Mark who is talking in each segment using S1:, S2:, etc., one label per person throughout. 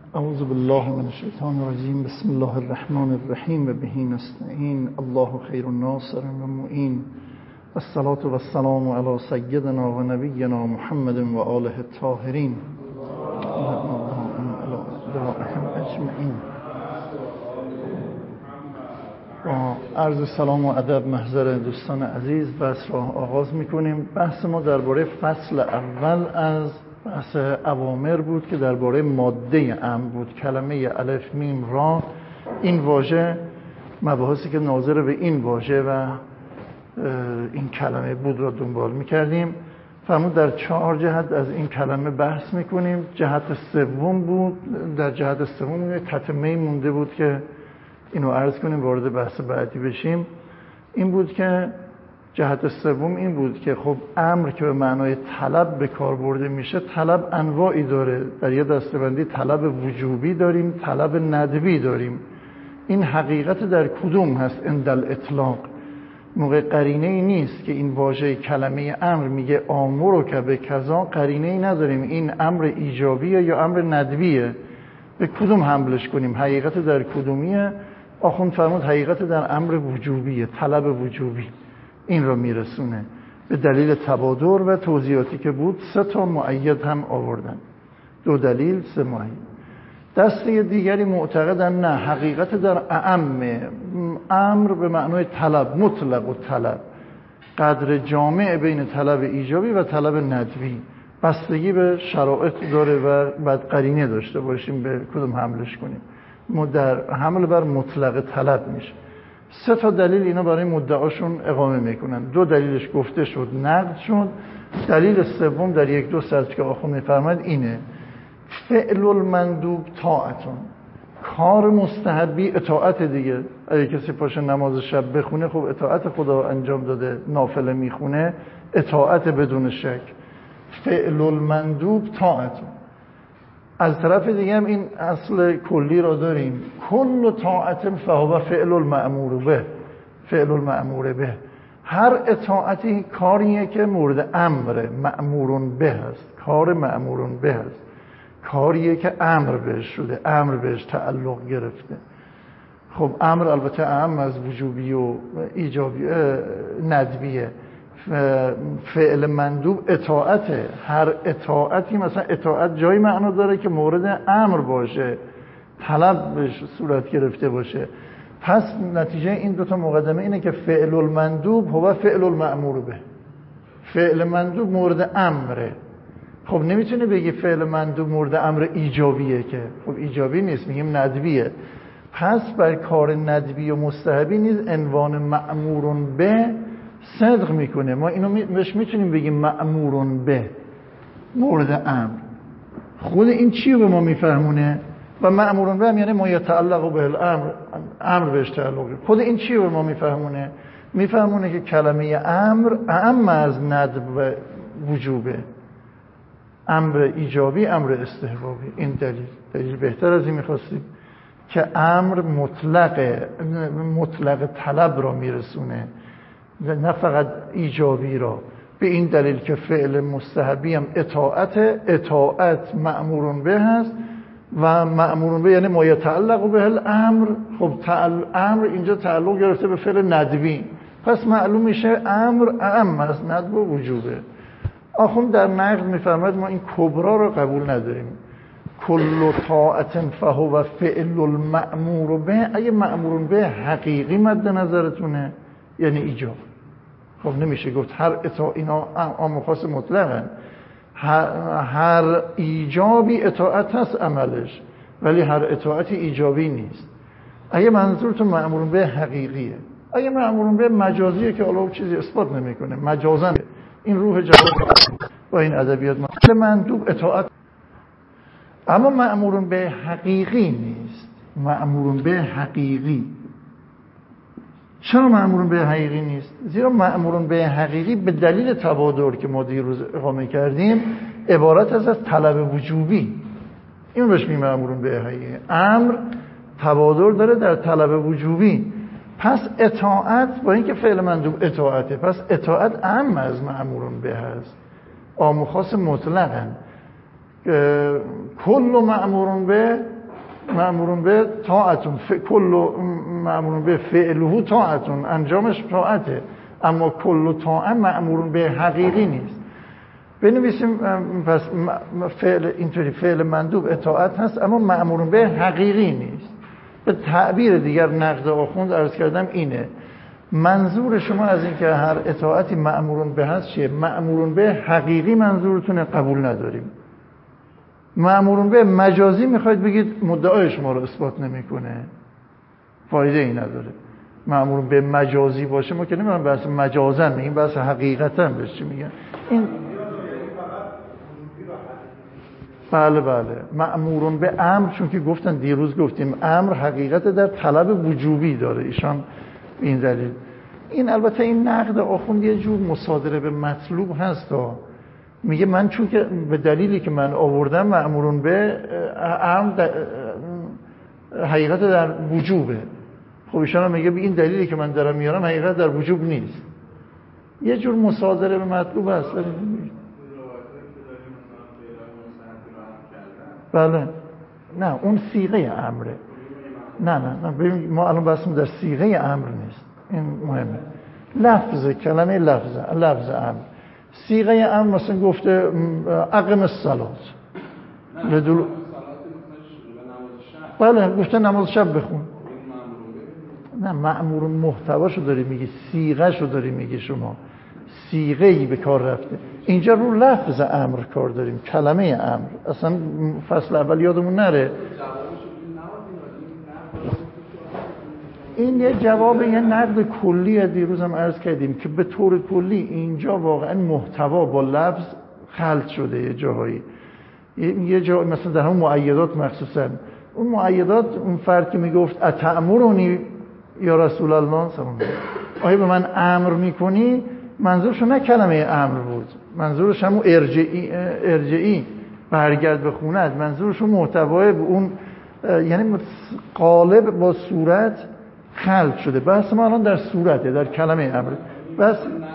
S1: اعوذ بالله من الشیطان الرجیم. بسم الله الرحمن الرحیم و به نستعین. الله خیر الناصر و معین. الصلاة و السلام علی سیدنا و نبینا محمد و آله الطاهرین اجمعین. با عرض سلام و ادب محضر دوستان عزیز بحث را آغاز میکنیم. بحث ما درباره فصل اول از بحث اوامر بود که درباره ماده امر بود. کلمه الف میم را، این واژه، مباحثی که ناظر به این واژه و این کلمه بود را دنبال میکردیم. فرمود در 4 جهت از این کلمه بحث میکنیم. جهت سوم بود، در جهت سوم یک تتمه مونده بود که اینو عرض کنیم وارد بحث بعدی بشیم. این بود که جهت سوم این بود که خب امر که به معنای طلب به کار برده میشه، طلب انواعی داره. در یه دسته‌بندی طلب وجوبی داریم، طلب ندبی داریم. این حقیقت در کدوم هست؟ عند الاطلاق. موقع قرینه ای نیست که این واژه کلمه امر میگه آمرو که به کذا، قرینه ای نداریم این امر ایجابیه یا امر ندبیه، به کدوم حملش کنیم؟ حقیقت در کدومیه؟ آخوند فرمود حقیقت در امر وجوبیه، طلب وجوبی. این رو میرسونه به دلیل تبادر و توضیحاتی که بود. 3 مؤید هم آوردن، 2 دلیل 3 مؤید. دسته دیگری معتقدن نه، حقیقت در امر به معنای طلب، مطلق و طلب، قدر جامع بین طلب ایجابی و طلب ندبی، بستگی به شرایط داره و بعد قرینه داشته باشیم به کدوم حملش کنیم. در حمل بر مطلق طلب میشه. 3 دلیل اینا برای مدعاشون اقامه میکنن. 2 دلیلش گفته شد، نقد شد. دلیل سوم در 1-2 سطر که آخوند میفرماید اینه: فعل المندوب طاعتون، کار مستحبی اطاعت دیگه. اگه کسی پاشه نماز شب بخونه، خب اطاعت خدا انجام داده. نافله میخونه، اطاعت بدون شک. فعل المندوب طاعتون. از طرف دیگه هم این اصل کلی را داریم: کل طاعت فهو فعل المأمور به. فعل المأمور به، هر اطاعتی کاریه که مورد امر، مأمورون به هست. کار مأمورون به هست، کاریه که امر بهش شده، امر بهش تعلق گرفته. خب امر البته اعم از وجوبی و ایجابی ندبیه. فعل مندوب اطاعته. هر اطاعتی، مثلا اطاعت جایی معنا داره که مورد امر باشه، طلب بهش صورت گرفته باشه. پس نتیجه این 2 مقدمه اینه که فعل المندوب هو فعل المأمور به. فعل مندوب مورد امره. خب نمیتونه بگی فعل مندوب مورد امر ایجابیه، که خب ایجابی نیست، میگیم ندبیه. پس بر کار ندبی و مستحبی نیز عنوان مأمورون به صدق میکنه. ما اینو بهش میتونیم بگیم مأمورون به، مورد امر. خود این چی رو به ما میفهمونه؟ و مأمورون به هم یعنی ما یتعلق به الامر، امر بهش تعلق. خود این چی رو به ما میفهمونه؟ میفهمونه که کلمه امر اعم از ندب و وجوبه. امر ایجابی، امر استحبابی. این دلیل بهتر از این میخواستیم که امر مطلق طلب را میرسونه، نه فقط ایجابی را. به این دلیل که فعل مستحبی هم اطاعت مأمورون به هست و مأمورون به یعنی ما یتعلق به الامر. خب امر اینجا تعلق گرفته به فعل ندبی، پس معلوم میشه امر اعم از ندب و وجوبه. آخوند در نقد میفرماید ما این کبرا رو قبول نداریم. کل طاعت فهو فعل المأمور به. اگه مأمورون به حقیقی مد نظرتونه یعنی ایجاب. خب نمیشه گفت هر اینا عام و خاص مطلقن. هر ایجابی اطاعت هست عملش، ولی هر اطاعتی ایجابی نیست. اگه منظورتون مأمورون به حقیقیه، اگه مأمورون به مجازیه که الله چیزی اثبات نمیکنه، مجازن، این روح جواب با این ادبیات مندوب اطاعت. اما مأمورون به حقیقی نیست. مأمورون به حقیقی. چرا مأمورون به حقیقی نیست؟ زیرا مأمورون به حقیقی به دلیل تبادر که ما دیروز اقامه کردیم عبارت از طلب وجوبی. این بهش میگیم مأمورون به حقیقی. امر تبادر داره در طلب وجوبی. پس اطاعت، با اینکه فعل مندوب اطاعته، پس اطاعت اعم از مأمورون به هست. عام و خاص مطلقاً. کل مأمورون به مأمورون به طاعتون، کل مأمورون به فعله طاعتون، انجامش طاعته، اما کل طاعه مأمورون به حقیقی نیست. بنویسیم پس فعل اینطوری فعل مندوب اطاعت هست اما مأمورون به حقیقی نیست. به تعبیر دیگر نقد آخوند عرض کردم اینه، منظور شما از این که هر اطاعتی مأمورون به هست چیه؟ مأمورون به حقیقی منظورتونه، قبول نداریم. مأمورون به مجازی میخواید بگید مدعای شما رو اثبات نمیکنه، فایده ای نداره. مأمورون به مجازی باشه ما که نمیدونم بحث مجازن میگیم، بحث حقیقتا بهش چی میگن این. بله مأمورون به امر، چون که گفتن دیروز گفتیم امر حقیقت در طلب وجوبی داره ایشان این دلیل. این البته این نقد آخوند یه جور مصادره به مطلوب هست میگه من چون که به دلیلی که من آوردم مأمورون به امر حقیقت در وجوبه. خب ایشان هم میگه این دلیلی که من دارم میارم حقیقت در وجوب نیست. یه جور مصادره به مطلوب هست. بله نه اون صیغه امره. نه ببین ما الان بحثمون در صیغه امر نیست، این مهمه. لفظ کلمه لفظ امر. صیغه امر مثلا گفته اقم الصلات، بله گفته نماز شب بخون. نه مأمورون محتواشو داری میگی، صیغه‌شو داری میگی شما، صیغه‌ای به کار رفته. اینجا رو لفظ امر کار داریم، کلمه امر. اصلا فصل اول یادمون نره این یه جواب یه نقد کلی از دیروز هم عرض کردیم که به طور کلی اینجا واقعا محتوا با لفظ خلط شده. یه جاهایی یه جا مثلا در هم مؤیدات مخصوصا اون مؤیدات، اون فرد که میگفت اتأمرونی یا رسول الله صلی الله علیه و آیا به من امر میکنی، منظورش نه کلمه امر بود، منظورش همون ارجعی برگرد به خونت، منظورش محتوای اون، یعنی قالب با صورت خلط شده. بحث ما الان در صورته، در کلمه امر. بس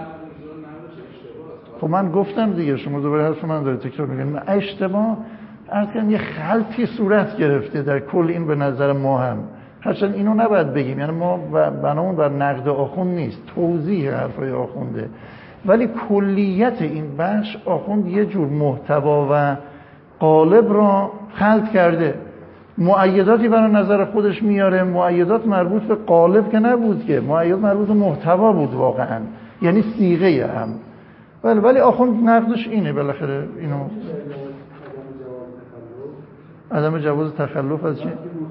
S1: خب من گفتم دیگه، شما دوباره حرف من داره تکرار میکنید. اشتباه عرض کردم یه خلطی صورت گرفته در کل این به نظر ما هم، هرچند اینو نباید بگیم، یعنی ما بنامون بر نقد آخوند نیست، توضیح حرفای آخونده، ولی کلیت این بخش آخوند یه جور محتوا و قالب را خلط کرده. مؤیداتی برای نظر خودش میاره، مؤیدات مربوط به قالب که نبود که، مؤیدات مربوط به محتوا بود واقعا، یعنی صیغه هم. ولی آخوند نقدش اینه بالاخره، اینو عدم جواز تخلف از چی؟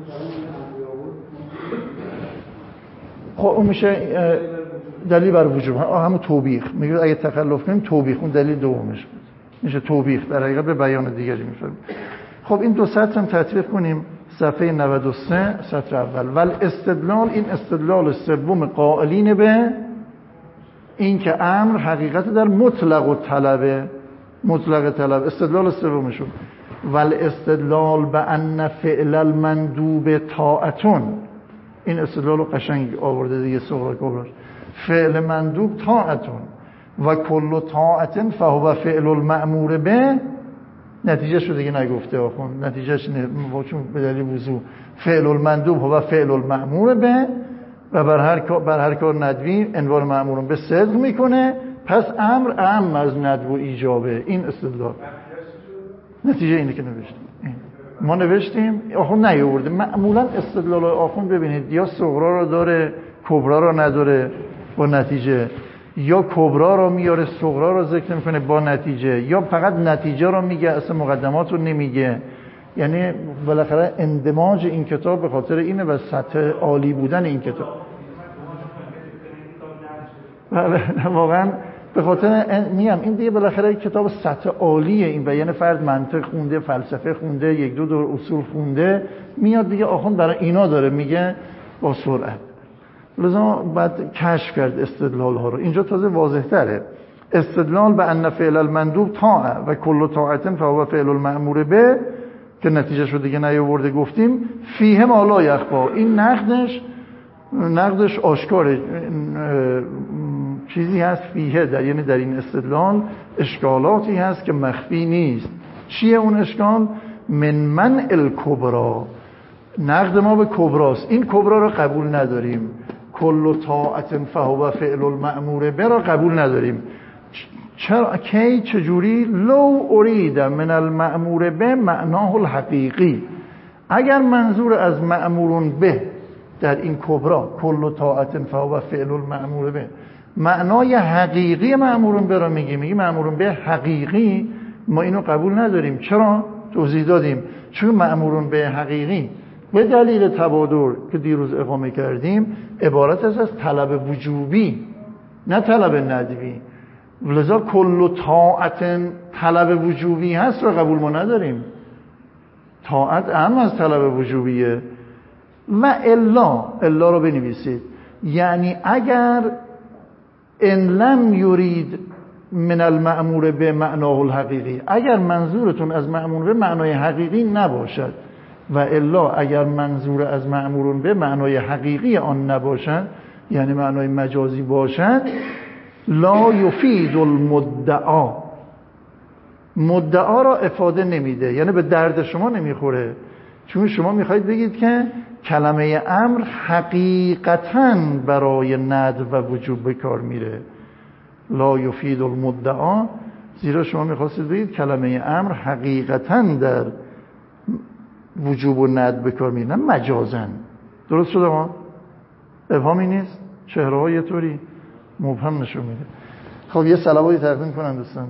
S1: خب اون میشه دلیل بر وجوب، همون توبیخ. میگه اگه تخلف کنیم توبیخ، اون دلیل دومش بود، میشه توبیخ، در حقیقت به بیان دیگری میشه. خب این دو سطر هم تطبیق کنیم. صفحه 93 سطر اول. ول استدلال، این استدلال سوم قائلین به این که امر حقیقت در مطلق و طلبه، مطلق طلب، استدلال سومشون. ول استدلال به ان فعل المندوب طاعتون، این استدلال رو قشنگ آورده دیگه سغرا کبراش. فعل مندوب طاعتون و کل طاعت فهو فعل المأمور به، نتیجه شو دیگه نگفته آخوند، نتیجهش چون به دلیل وضوح فعل المندوب هو فعل المأمور به و بر هر کار ندوی انوار مأمورون به صدق میکنه، پس امر اعم از ندو و ایجابه. این استدلال نتیجه اینه که نوشتیم. ما نوشتیم آخوند نیاورده. معمولا استدلال آخوند ببینید یا صغرا رو داره کبرا رو نداره با نتیجه، یا کبرا رو میاره صغرا رو ذکر میکنه با نتیجه، یا فقط نتیجه رو میگه اصلا مقدمات رو نمیگه. یعنی بالاخره اندماج این کتاب به خاطر اینه و سطح عالی بودن این کتاب. بله واقعا به خاطر میگم این دیگه بالاخره کتاب سطح عالیه این، و یعنی فرد منطق خونده، فلسفه خونده، یک دو دور اصول خونده، میاد دیگه آخوند برای اینا داره میگه با سرعت. لذا بعد کشف کرد استدلال ها رو. اینجا تازه واضح تره. استدلال به ان فعل المندوب طاعه و کل طاعت فهو فعل المأمور به، که نتیجه شو دیگه نیاورده گفتیم. فیه ما لا یخفا، این نقدش آشکاره. چیزی هست فیه در، یعنی در این استدلال اشکالاتی هست که مخفی نیست. چیه اون اشکال؟ من الکبرا، نقد ما به کبراست. این کبرا رو قبول نداریم. کل طاعت فهو فعل المأمور به را قبول نداریم. چرا؟ کی؟ چجوری؟ لو ارید من المأمور به معناه الحقیقی، اگر منظور از مأمورون به در این کبرا کل طاعت فهو فعل المأمور به معنای حقیقی مأمورون به را میگی مأمورون به حقیقی، ما اینو قبول نداریم. چرا؟ توضیح دادیم. چون مأمورون به حقیقی به دلیل تبادر که دیروز اقامه کردیم عبارت از طلب وجوبی نه طلب ندبی، لذا کل طاعت طلب وجوبی هست را قبول ما نداریم. طاعت اهم از طلب وجوبیه. و الا رو بنویسید، یعنی اگر ان لم یرید من المأمور به معناه الحقیقی، اگر منظورتون از مأمور به معنای حقیقی نباشد، و الا اگر منظور از مأمورون به معنای حقیقی آن نباشد، یعنی معنای مجازی باشد، لا یفید المدعا، مدعا را افاده نمیده، یعنی به درد شما نمیخوره. چون شما میخواید بگید که کلمه امر حقیقتاً برای ند و وجوب به کار میره. لا یفید المدعا، زیرا شما میخواستید بگید کلمه امر حقیقتاً در وجوب و ند به کار میره، نه مجازاً. درست شده ما؟ ابهامی نیست؟ چهره ها یه طوری مبهم نشون میده. خب یه صلواتی تقدیم کنن دوستان.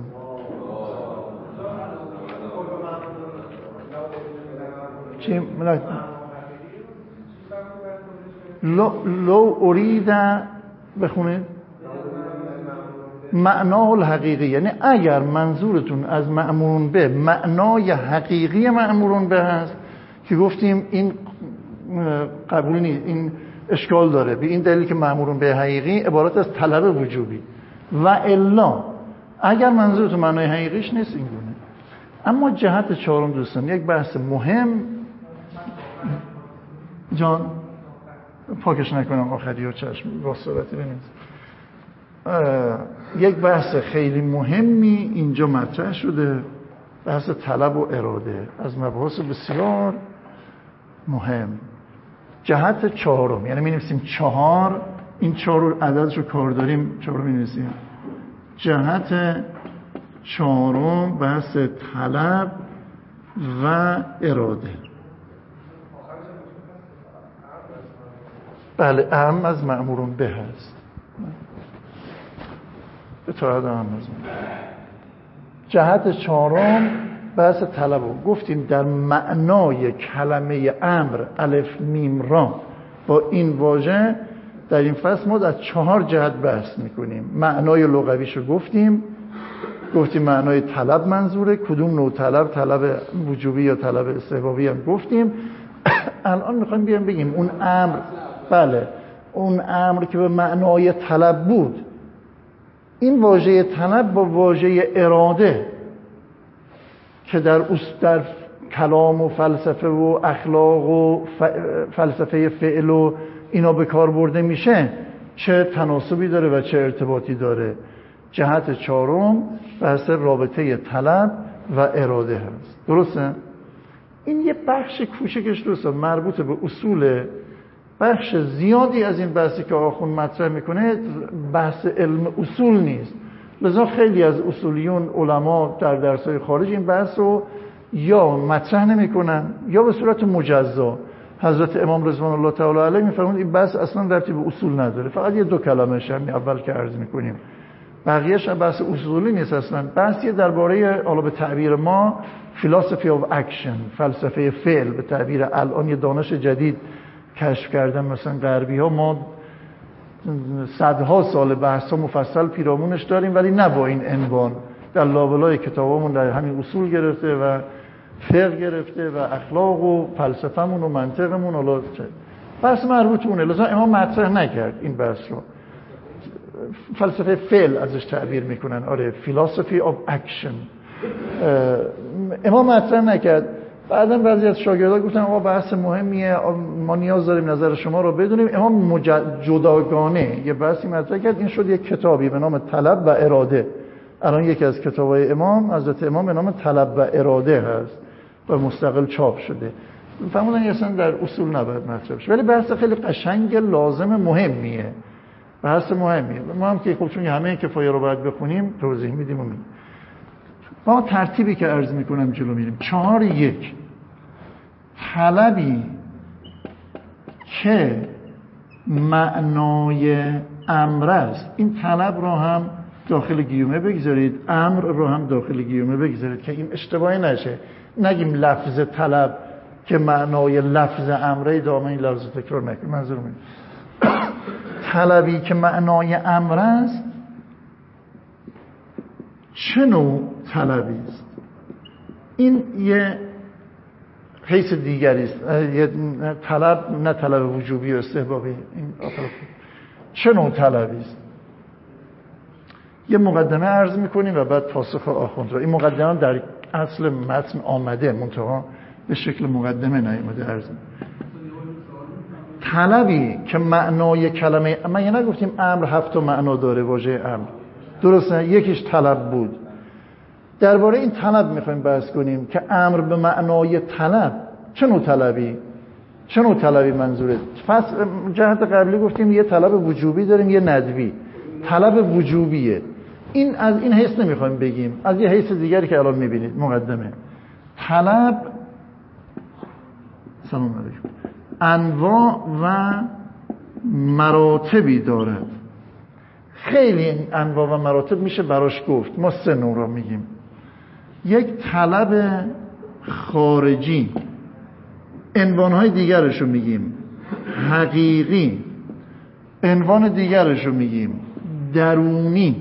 S1: چی؟ لو ارید بخونید معناه الحقیقی، یعنی اگر منظورتون از مأمورون به معنای حقیقی مأمورون به هست که گفتیم این قبول نیست، این اشکال داره به این دلیل که مأمورون به حقیقی عبارت از طلب وجوبی، و الا اگر منظورتون معنای حقیقیش نیست این گونه. اما جهت چهارم دوستان یک بحث مهم، جان پاکش نکنم آخری و چشم با صورتی بنید. یک بحث خیلی مهمی اینجا مطرح شده، بحث طلب و اراده، از مباحث بسیار مهم. جهت چهارم، یعنی می نویسیم چهار، این چهار عددش رو کار داریم، چهار می نویسیم. جهت چهارم بحث طلب و اراده. بله، اهم از مأمورون به هست. به طرح اهم از جهت چهارم بحث طلب رو گفتیم در معنای کلمه امر الف میم را با این واژه در این فصل ما از 4 جهت بحث میکنیم. معنای لغویش رو گفتیم معنای طلب منظوره، کدوم نوع طلب، طلب وجوبی یا طلب استحبابی هم گفتیم. الان میخوایم بیام بگیم اون امر، بله اون امر که به معنای طلب بود، این واژه طلب با واژه اراده که در کلام و فلسفه و اخلاق و فلسفه فعل و اینا به کار برده میشه، چه تناسبی داره و چه ارتباطی داره. جهت چهارم بحث رابطه طلب و اراده هست. درسته؟ این یه بخش کوچکش دوستان مربوط به اصول، بخش زیادی از این بحثی که آخون مطرح میکنه بحث علم اصول نیست. لذا خیلی از اصولیون علما در درس‌های خارج این بحث رو یا مطرح نمیکنن یا به صورت مجزا. حضرت امام رضوان الله تعالی علیه میفرمایند این بحث اصلا ربطی به اصول نداره، فقط یه 2 کلمه‌ش همین اول که عرض میکنیم، بقیه‌اش بحث اصولی نیست اصلا. بحثی درباره حالا به تعبیر ما philosophy of action، فلسفه فعل، به تعبیر الان یه دانش جدید کشف کردن مثلا غربی ها، ما صدها سال بحث ها مفصل پیرامونش داریم ولی نه با این عنوان. در لابلای کتابمون در همین اصول گرفته و فقه گرفته و اخلاق و فلسفه‌مون و منطقمون، حالا بحث مربوط اونه. لذا امام مطرح نکرد این بحث رو. فلسفه فعل ازش تعبیر میکنن، آره philosophy of action. امام مطرح نکرد. بعداً بعضی از شاگردان گفتن آقا بحث مهمیه، ما نیاز داریم نظر شما رو بدونیم. امام جداگانه یه بحثی مطرح کرد، این شد یک کتابی به نام طلب و اراده. الان یکی از کتابای امام، حضرت امام، به نام طلب و اراده هست و مستقل چاپ شده. فهموندن اصلا در اصول نباید مطرح بشه، ولی بحث خیلی قشنگ لازم مهمیه، بحث مهمیه. ما هم که خب چون همه کفایه رو باید بخونیم توضیح میدیم و میگیم. ما ترتیبی که عرض میکنم جلو میریم. 4-1 طلبی که معنای امر است، این طلب رو هم داخل گیومه بگذارید، امر رو هم داخل گیومه بگذارید که این اشتباهی نشه. نگیم لفظ طلب که معنای لفظ امره، دائما این لفظ تکرار نکنیم. منظورم اینه طلبی که معنای امر است چه نوع طلبی است؟ این یه حیث دیگری است. یه طلب نه طلب وجوبی و استحبابی، این چه نوع طلبی است؟ یه مقدمه عرض میکنیم و بعد پاسخ آخوند رو. این مقدمه در اصل متن آمده، منتها به شکل مقدمه نیامده. عرض طلبی که معنای کلمه، من یه نگفتیم امر 7 معنا داره واژه امر، درسته؟ یکیش طلب بود. درباره این طلب میخوایم بحث کنیم که امر به معنای طلب چه نوع طلبی؟ چه نوع طلبی منظوره؟ جهت قبلی گفتیم یه طلب وجوبی داریم، یه ندبی. طلب وجوبیه، این از این حیث نمیخوایم بگیم، از یه حیث دیگری که الان میبینید مقدمه. طلب سلام علیکم انواع و مراتبی دارد. خیلی این انواع و مراتب میشه براش گفت. ما 3 نوع رو میگیم. یک طلب خارجی، عنوانهای دیگرش رو میگیم حقیقی، عنوان دیگرش رو میگیم درونی.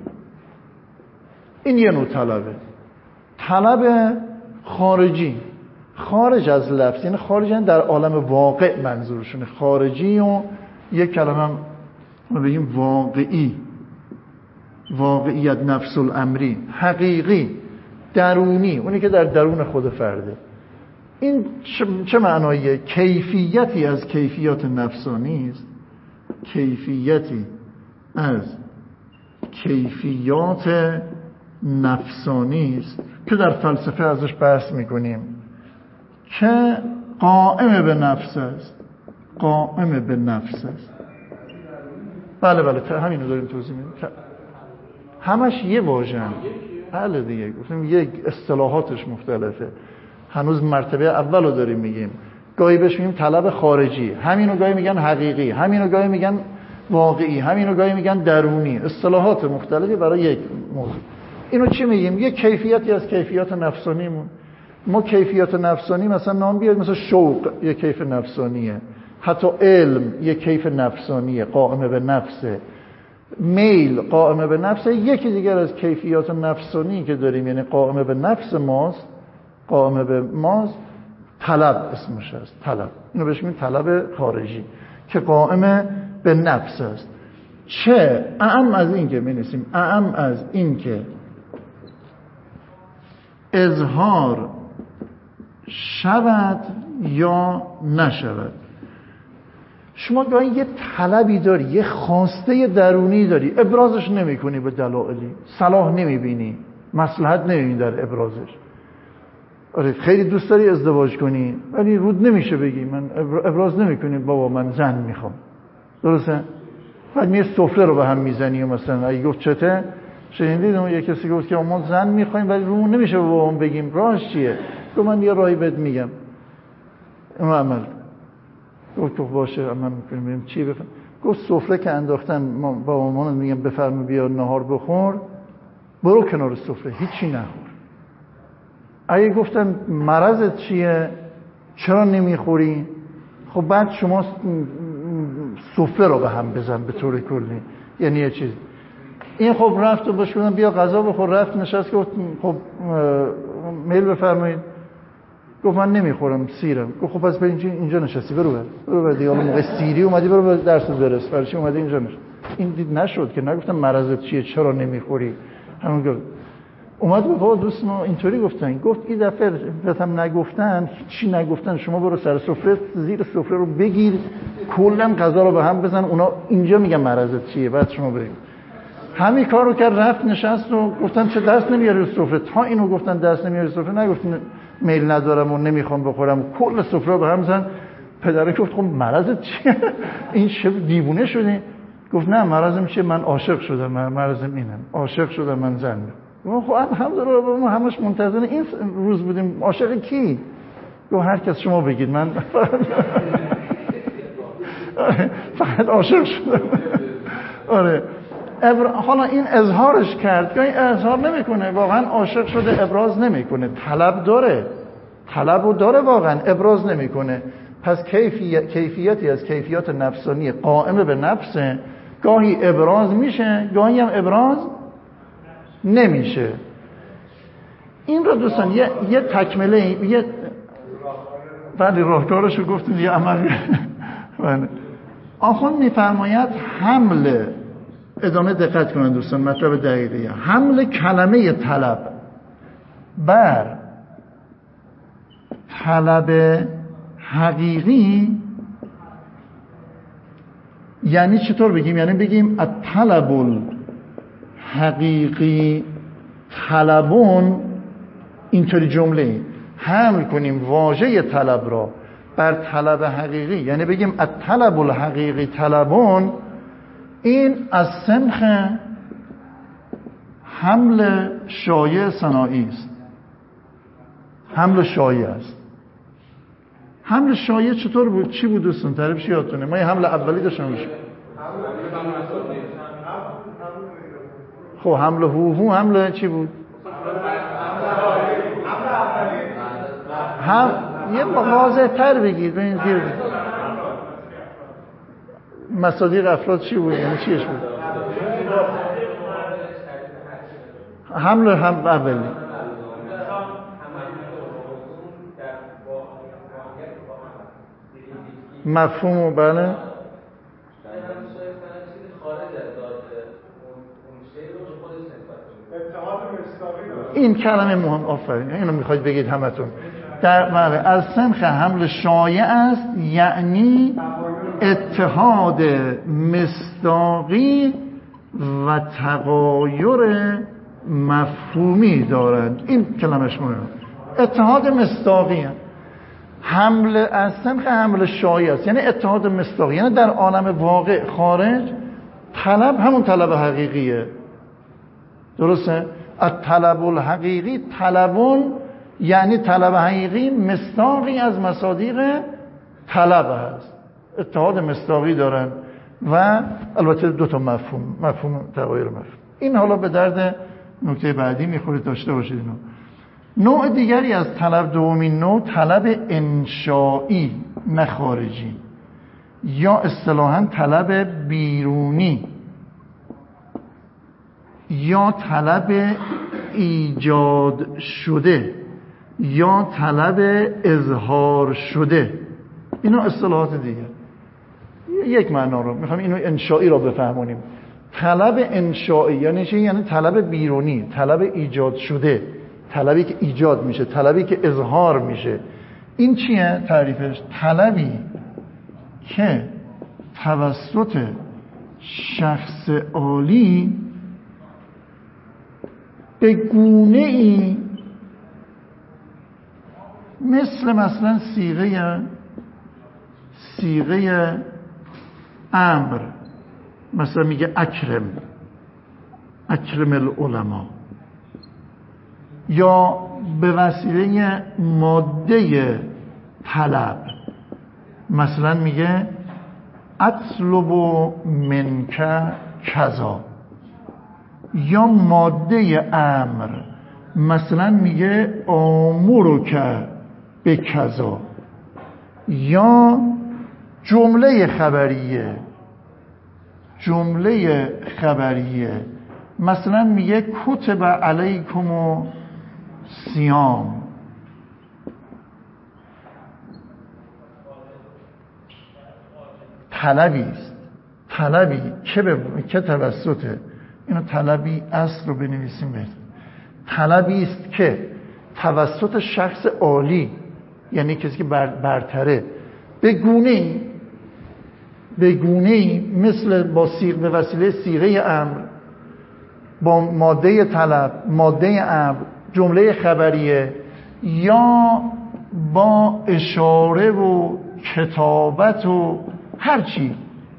S1: این یه نوع طلبه. طلب خارجی، خارج از لفظ، یعنی خارج یعنی در عالم واقع منظورشونه. خارجی و یک کلمه هم بگیم واقعی، واقعیت نفس الامری. حقیقی درونی، اونی که در درون خود فرده. این چه معناییه؟ کیفیتی از کیفیات نفسانی است، کیفیتی از کیفیات نفسانی است که در فلسفه ازش بحث میکنیم که قائم به نفس است، قائم به نفس است. بله همینو داریم توضیح میدیم. همش یه واژه. بله دیگه گفتیم یک اصطلاحاتش مختلفه. هنوز مرتبه اولو داریم میگیم. گاهی بهش میگیم طلب خارجی، همینو گاهی میگن حقیقی، همینو گاهی میگن واقعی، همینو گاهی میگن درونی. اصطلاحات مختلفی برای یک موضوع. اینو چی میگیم؟ یک کیفیتی از کیفیات نفسانیمون. ما کیفیات نفسانی مثلا نام بیاریم، مثلا شوق یک کیف نفسانیه، حتی علم یک کیف نفسانیه، قائم به نفسه، میل قائم به نفسه. یکی دیگر از کیفیات نفسانی که داریم، یعنی قائم به نفس ماست، قائم به ماست، طلب اسمش است. طلب، اینو بهش میگیم طلب خارجی که قائم به نفس است. چه اعم از این که می‌نویسیم، اعم از این که اظهار شود یا نشود. شما گاهی یه طلبی داری، یه خواسته درونی داری، ابرازش نمی کنی به دلایلی، صلاح نمی بینی، مصلحت نمی بینی در ابرازش. آره خیلی دوست داری ازدواج کنی ولی رود نمیشه بگی، من ابراز نمی کنی بابا من زن میخوام، درسته؟ بعد میه سفره رو به هم میزنی و مثلا اگه گفت چته شنیدید اون یه کسی گفت که ما زن میخوایم ولی رومون نمیشه به بابام بگیم، راهش چیه؟ گفت من یه راهی بهت میگم، اون عمل گفت باشه عمل میکنیم. ببینیم چی بفهم. گفت سفره که انداختن ما با مامان میگم بفرما بیا نهار بخور، برو کنار سفره هیچی نخور. اگه گفتن مرضت چیه چرا نمیخوری، خب بعد شما سفره رو به هم بزن به طور کلی، یعنی یه چیز. این خب رفت و باش گفتم بیا غذا بخور، رفت نشست گفت خب میل بفرمایید، گفت من نمیخورم سیرم. گفت خب پس اینجا نشستی، برو دیگه حالا موقع سیری اومدی برو به درس برس، برای چی اومدی اینجا نشست؟ این دید نشد که نگفتم مرضت چیه چرا نمیخوری، همون گفت اومد گفت بابا دوست ما اینطوری گفتن. گفت این دفعه بهتم نگفتن، چی نگفتن، شما برو سر سفره زیر سفره رو بگیر کلا غذا رو به هم بزن، اونا اینجا میگن مرضت چیه بعد شما بگید. همین کارو کرد، رفت نشست و گفتن چه دست نمیاری سفره، تا اینو گفتن دست نمیاری سفره، نگفتن میل ندارم و نمیخوام بخورم، کل سفره به هم زن. پدره گفت خب مرضت چیه؟ این چه دیوونه شدی؟ گفت نه مرضم چیه، من عاشق شدم، مرضم اینم، عاشق شدم من زن. خب الحمدلله ما همش منتظر این روز بودیم. عاشق کی؟ گفت هر کس شما بگید، من فقط عاشق شدم. آره حالا این اظهارش کرد، گاهی اظهار نمیکنه، واقعا عاشق شده ابراز نمیکنه، طلب داره، طلبو داره واقعا، ابراز نمیکنه. پس کیفیتی از کیفیات نفسانی قائمه به نفسه، گاهی ابراز میشه گاهی هم ابراز نمیشه. این رو دوستان یه تکمله ولی راهکارشو گفتیم یه عمل. آخوند میفرماید حمل، ادامه دقت کنن دوستان مطلب دقیقیه، حمل کلمه طلب بر طلب حقیقی یعنی چطور بگیم؟ یعنی بگیم الطلب الحقیقی طلبون، اینطوری جمله حمل کنیم واژه طلب را بر طلب حقیقی، یعنی بگیم الطلب الحقیقی طلبون، این از سنخ حمل شایع صناعی است. حمل شایع است. حمل شایع چطور بود؟ چی بود دوستان؟ تعریفش یادتونه؟ ما یه حمل اولی داشتیم روش. خب حمل هو حمل چی بود؟ هم یه واضح تر بگید ببینید گیر مصادیق افراد چی بود؟ یعنی چیش بود؟ حمل اولی مفهوم و بله این کلمه مهم، آفرین اینو میخواید بگید همتون. در از سنخ حمل شایع است، یعنی اتحاد مصداقی و تغایر مفهومی دارند. این کلمش مهمه، اتحاد مصداقی. حمل از سنخ حمل شایع است یعنی اتحاد مصداقی، یعنی در عالم واقع خارج طلب همون طلب حقیقیه. درسته؟ الطلب الحقیقی طلبون، یعنی طلب حقیقی مصداقی از مصادیق طلب هست، اتحاد مصداقی دارن و البته دو تا مفهوم تغایر مفهوم. این حالا به درد نکته بعدی میخوره داشته باشید. اینو نوع دیگری از طلب، دومین نوع طلب انشائی نه خارجی، یا اصطلاحاً طلب بیرونی یا طلب ایجاد شده یا طلب اظهار شده. اینا اصطلاحات دیگه. یک معنا رو میخوام اینو انشائی رو بفهمونیم. طلب انشائی یعنی چی؟ یعنی طلب بیرونی، طلب ایجاد شده، طلبی که ایجاد میشه، طلبی که اظهار میشه. این چیه تعریفش؟ طلبی که توسط شخص عالی به گونه‌ای مثلا صیغه امر، مثلا میگه اکرم العلماء، یا به وسیله ماده طلب، مثلا میگه اطلب منک کذا، یا ماده امر، مثلا میگه آمرک به کذا، یا جمله خبریه مثلا میگه کتب علیکم الصیام. طلبی که توسط، اینو طلبی اصل رو بنویسیم بهت، طلبی است که توسط شخص عالی، یعنی کسی که برتره، به گونه‌ای مثل به وسیله صیغه امر، با ماده طلب، ماده امر، جمله خبریه یا با اشاره و کتابت و هرچی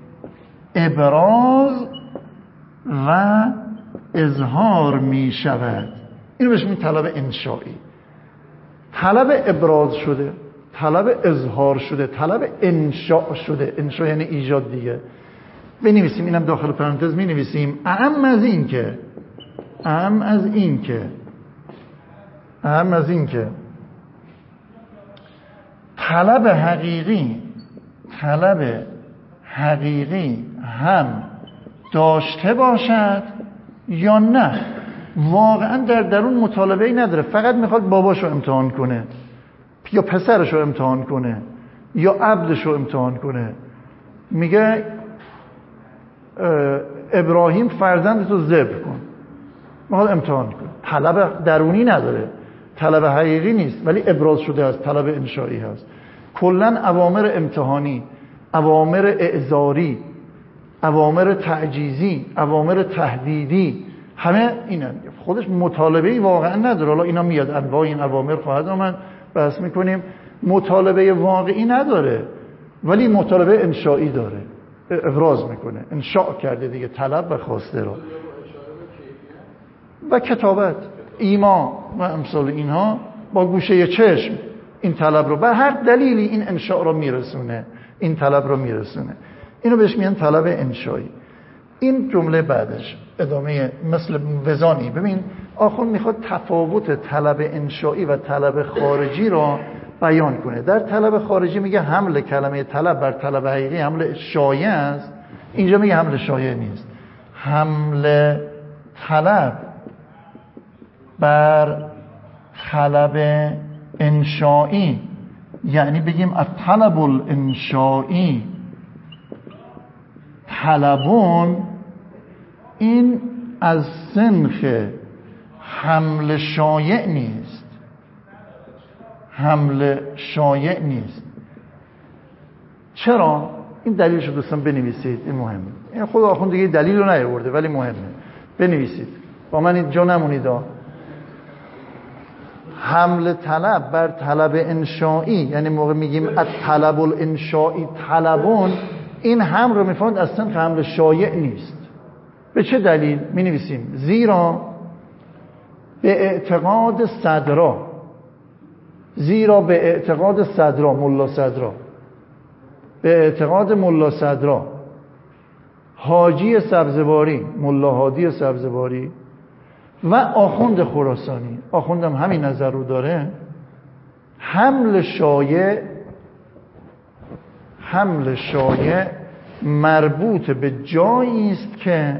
S1: ابراز و اظهار می شود. اینو بهش میگن طلب انشایی. طلب ابراز شده، طلب اظهار شده، طلب انشاء شده. انشاء یعنی ایجاد دیگه. بنویسیم، اینم داخل پرانتز می نویسیم. اهم از این که طلب حقیقی هم داشته باشد یا نه، واقعا در درون مطالبه‌ای نداره، فقط میخواد باباشو امتحان کنه یا پسرشو امتحان کنه یا عبدشو امتحان کنه. میگه ابراهیم فرزندتو ذبح کن، میخواد امتحان کن. طلب درونی نداره، طلب حقیقی نیست، ولی ابراز شده است، طلب انشایی هست. کلا اوامر امتحانی، اوامر اعذاری، اوامر تعجیزی، اوامر تهدیدی، همه اینن. خودش مطالبه‌ای واقعا نداره. حالا اینا میاد انواع این اوامر خواهد آمد، بحث میکنیم. مطالبه واقعی نداره، ولی مطالبه انشایی داره، ابراز میکنه، انشاء کرده دیگه طلب و خواسته رو. و کتابت، ایما و امثال اینها با گوشه چشم این طلب رو به هر دلیلی این انشاء رو میرسونه، این طلب رو میرسونه. اینو بهش میگن طلب انشایی. این جمله بعدش ادامه مثل وزانی. ببین آخوند میخواد تفاوت طلب انشایی و طلب خارجی رو بیان کنه. در طلب خارجی میگه حمل کلمه طلب بر طلب حقیقی حمل شایع است، اینجا میگه حمل شایع نیست. حمل طلب بر طلب انشایی، یعنی بگیم الطلب الانشایی طلبون، این از سنخ حمل شایع نیست. حمل شایع نیست. چرا؟ این دلیلشو دوستان بنویسید، این مهمه. این خود آخوند دیگه دلیل رو نیاورده ولی مهمه، بنویسید با من اینجا نمونید. حمل طلب بر طلب انشایی، یعنی موقع میگیم الطلب الانشایی طلبون، این حمل رو میفهمید اصلا حمل شایع نیست. به چه دلیل؟ می نویسیم زیرا به اعتقاد صدرا، زیرا به اعتقاد صدرا، ملا صدرا، به اعتقاد ملا صدرا حاجی سبزواری، ملا هادی سبزواری و آخوند خراسانی، آخوندم همین نظر رو داره، حمل شایع مربوط به جایی است که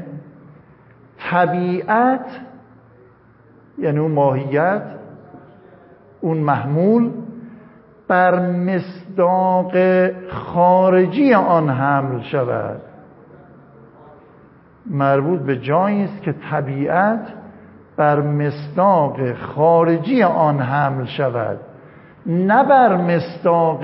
S1: طبیعت، یعنی اون ماهیت، اون محمول، بر مصداق خارجی آن حمل شود. مربوط به جایی است که طبیعت بر مصداق خارجی آن حمل شود، نه بر مصداق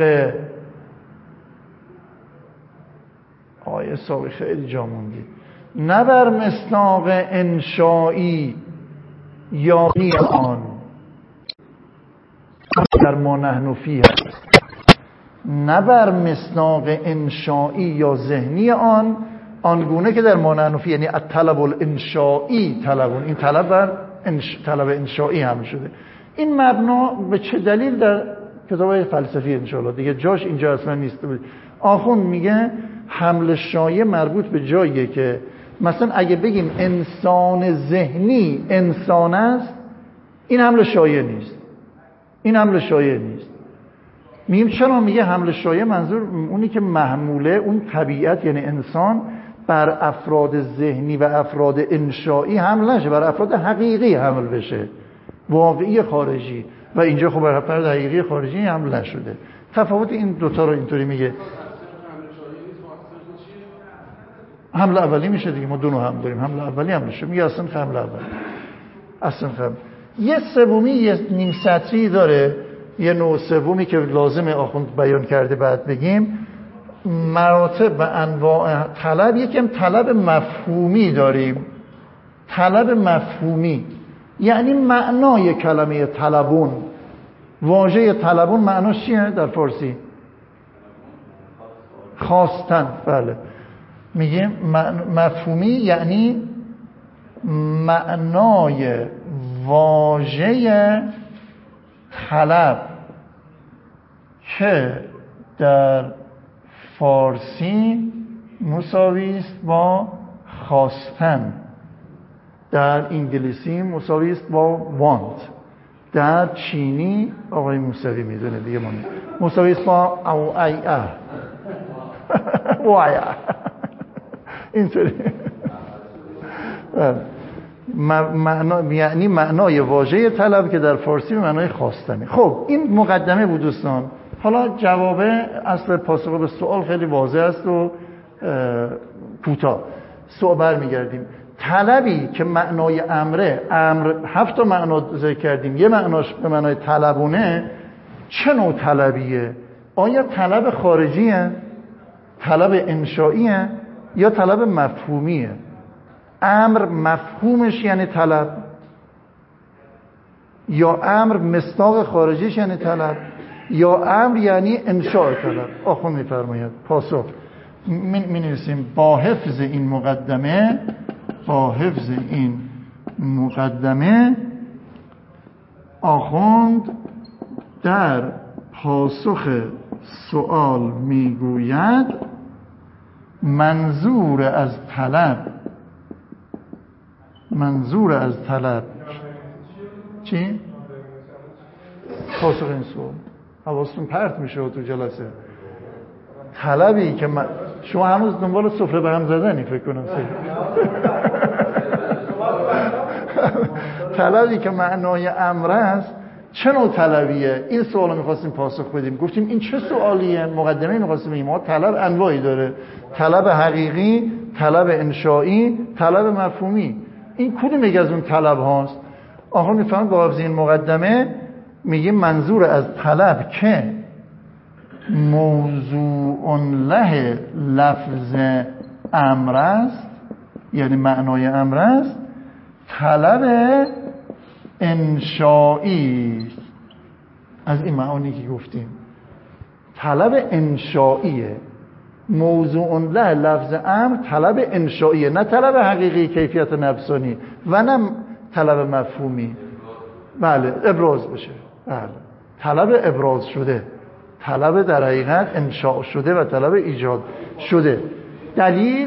S1: آیه ساقی خیلی جا موندی، نه بر مصداق انشایی یابی آن در ما نحن فیه، نه بر مصداق انشایی یا ذهنی آن، آنگونه که در ما نحن فیه، یعنی الطلب الانشایی طلبون، این طلب بر طلب انشایی هم شده. این مبنا به چه دلیل در کتاب‌های فلسفی انشاءالله دیگه جاش اینجا اصلا نیست. آخوند میگه حمل شایع مربوط به جاییه که مثلا اگه بگیم انسان ذهنی انسان است، این حمل شایع نیست، این حمل شایع نیست. میگیم چرا؟ میگه حمل شایع منظور اونی که محموله، اون طبیعت یعنی انسان، بر افراد ذهنی و افراد انشایی حمل نشه، بر افراد حقیقی حمل بشه، واقعی خارجی. و اینجا خب بر افراد حقیقی خارجی حمل نشده. تفاوت این دوتا رو اینطوری میگه. حمل اولی میشه دیگه، ما دو نوع حمل داریم، حمل اولی هم میشه، میگه اصلا حمل اولی، اصلا حمل. یه سومی، یه نیم سطری داره، یه نوع سومی که لازمه آخوند بیان کرده بعد بگیم. مراتب و انواع طلب، یکم طلب مفهومی داریم. طلب مفهومی یعنی معنای کلمه طلبون، واژه طلبون معناش چیه در فارسی؟ خواستن. بله. میگه مفهومی یعنی معنای واژه طلب که در فارسی مساوی است با خواستن، در انگلیسی مساوی است با want، در چینی آقای موسوی میدونه دیگه، مساوی است با او ای اه وای اینطوری. یعنی معنای واژه طلب که در فارسی معنای خواستنه. خب این مقدمه بود دوستان. حالا جواب اصل پاسخ به سوال خیلی واضح است و کوتاه. سوال برمیگردیم. طلبی که معنای امره، امر 7 تا معنا ذکر کردیم، یه معناش به معنای طلبونه، چه نوع طلبیه؟ آیا طلب خارجیه؟ طلب انشائیه؟ یا طلب مفهومیه؟ امر مفهومش یعنی طلب، یا امر مصداق خارجیش یعنی طلب، یا امر یعنی انشاء طلب؟ آخوند میفرماید پاسخ می نویسیم با حفظ این مقدمه، با حفظ این مقدمه آخوند در پاسخ سوال میگوید منظور از طلب چی؟ پاسخ این سوال حواستون پرت میشه تو جلسه. طلبی که شما هنوز دنبال سفره به هم زدنی فکر کنم طلبی که معنای امر است چه نوع طلبیه؟ این سوالو می‌خواستیم پاسخ بدیم. گفتیم این چه سوالیه؟ مقدمه می‌خواستیم بگیم ما طلب انواعی داره، طلب حقیقی، طلب انشائی، طلب مفهومی. این کدوم یک از اون طلب هاست؟ آخر میفهمم با حفظ این مقدمه میگه منظور از طلب که موضوع له لفظ امر است، یعنی معنای امر است، طلب انشائی. از این معانی که گفتیم طلب انشائیه. موضوع له لفظ امر طلب انشائیه، نه طلب حقیقی کیفیت نفسانی و نه طلب مفهومی. بله ابراز بشه. بله طلب ابراز شده، طلب در حقیقت انشاء شده و طلب ایجاد شده. دلیل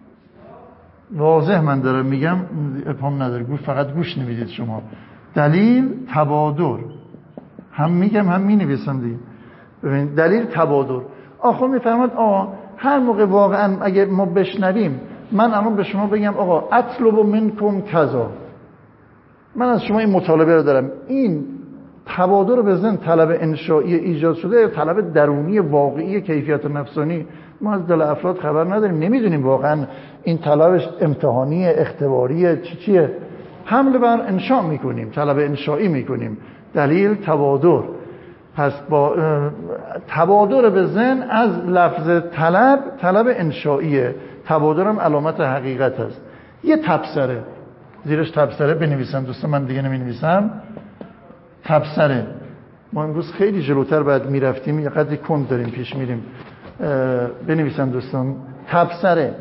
S1: واضح من دارم میگم، ابهام نداره، فقط گوش نمیدید شما. دلیل تبادر، هم میگم هم مینویسم دیگه. ببینید دلیل تبادر. آخه میفرماد هر موقع واقعا اگه ما بشنویم، من الان به شما بگم آقا اطلب منکم کذا، من از شما این مطالبه رو دارم، این تبادر رو بزن طلب انشائی ایجاد شده، طلب درونی واقعی کیفیت نفسانی. ما از دل افراد خبر نداریم، نمیدونیم واقعا این طلبش امتحانی اختباریه چیه. حمل بر انشاء میکنیم، طلب انشائی میکنیم. دلیل تبادر. پس با تبادر به ذهن از لفظ طلب انشائیه. تبادر هم علامت حقیقت است. یه تبصره زیرش تبصره بنویسم دوستان، من دیگه نمی‌نویسم. تبصره ما امروز خیلی جلوتر بعد میرفتیم، یه قدری کند داریم پیش میریم. بنویسم دوستان تبصره: